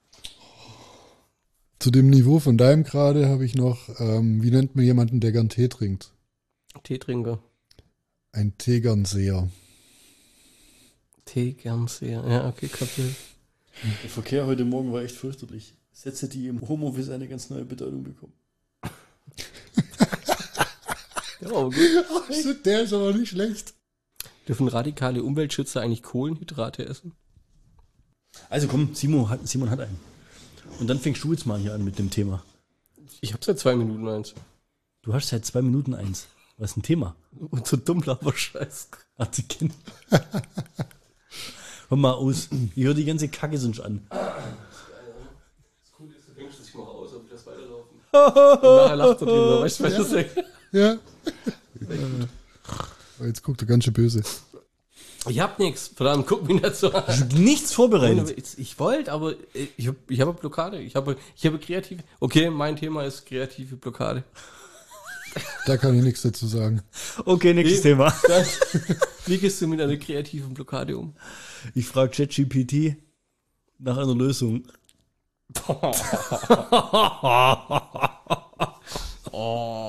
Zu dem Niveau von deinem gerade habe ich noch, ähm, wie nennt man jemanden, der gern Tee trinkt? Teetrinker. Ein Tegernseher. Tee gern sehr. Ja, okay, kapiert. Der Verkehr heute Morgen war echt fürchterlich. Sätze, die im Homeoffice eine ganz neue Bedeutung bekommen. Ja, aber gut. Ach, der ist aber nicht schlecht. Dürfen radikale Umweltschützer eigentlich Kohlenhydrate essen? Also komm, Simon hat, Simon hat einen. Und dann fängst du jetzt mal hier an mit dem Thema. Ich habe seit zwei Minuten eins. Du hast seit zwei Minuten eins. Was ist ein Thema? Und so dumm laber Scheiß. Hat sie Kind. Hör mal aus. Ich höre die ganze Kacke sonst an. Das Coole ist, du denkst, ich mache aus, ob ich das weiterlaufen. Und nachher lacht er drüber, weißt du, was ich sage? Ja. Oh, jetzt guckt er ganz schön böse. Ich hab nichts. Verdammt, guck mich nicht so an. Nichts vorbereitet. Ich, ich wollte, aber ich habe ich hab eine Blockade. Ich habe ich habe kreative. Okay, mein Thema ist kreative Blockade. Da kann ich nichts dazu sagen. Okay, nächstes Wie? Thema. Dann, wie gehst du mit einer kreativen Blockade um? Ich frage ChatGPT nach einer Lösung. Oh.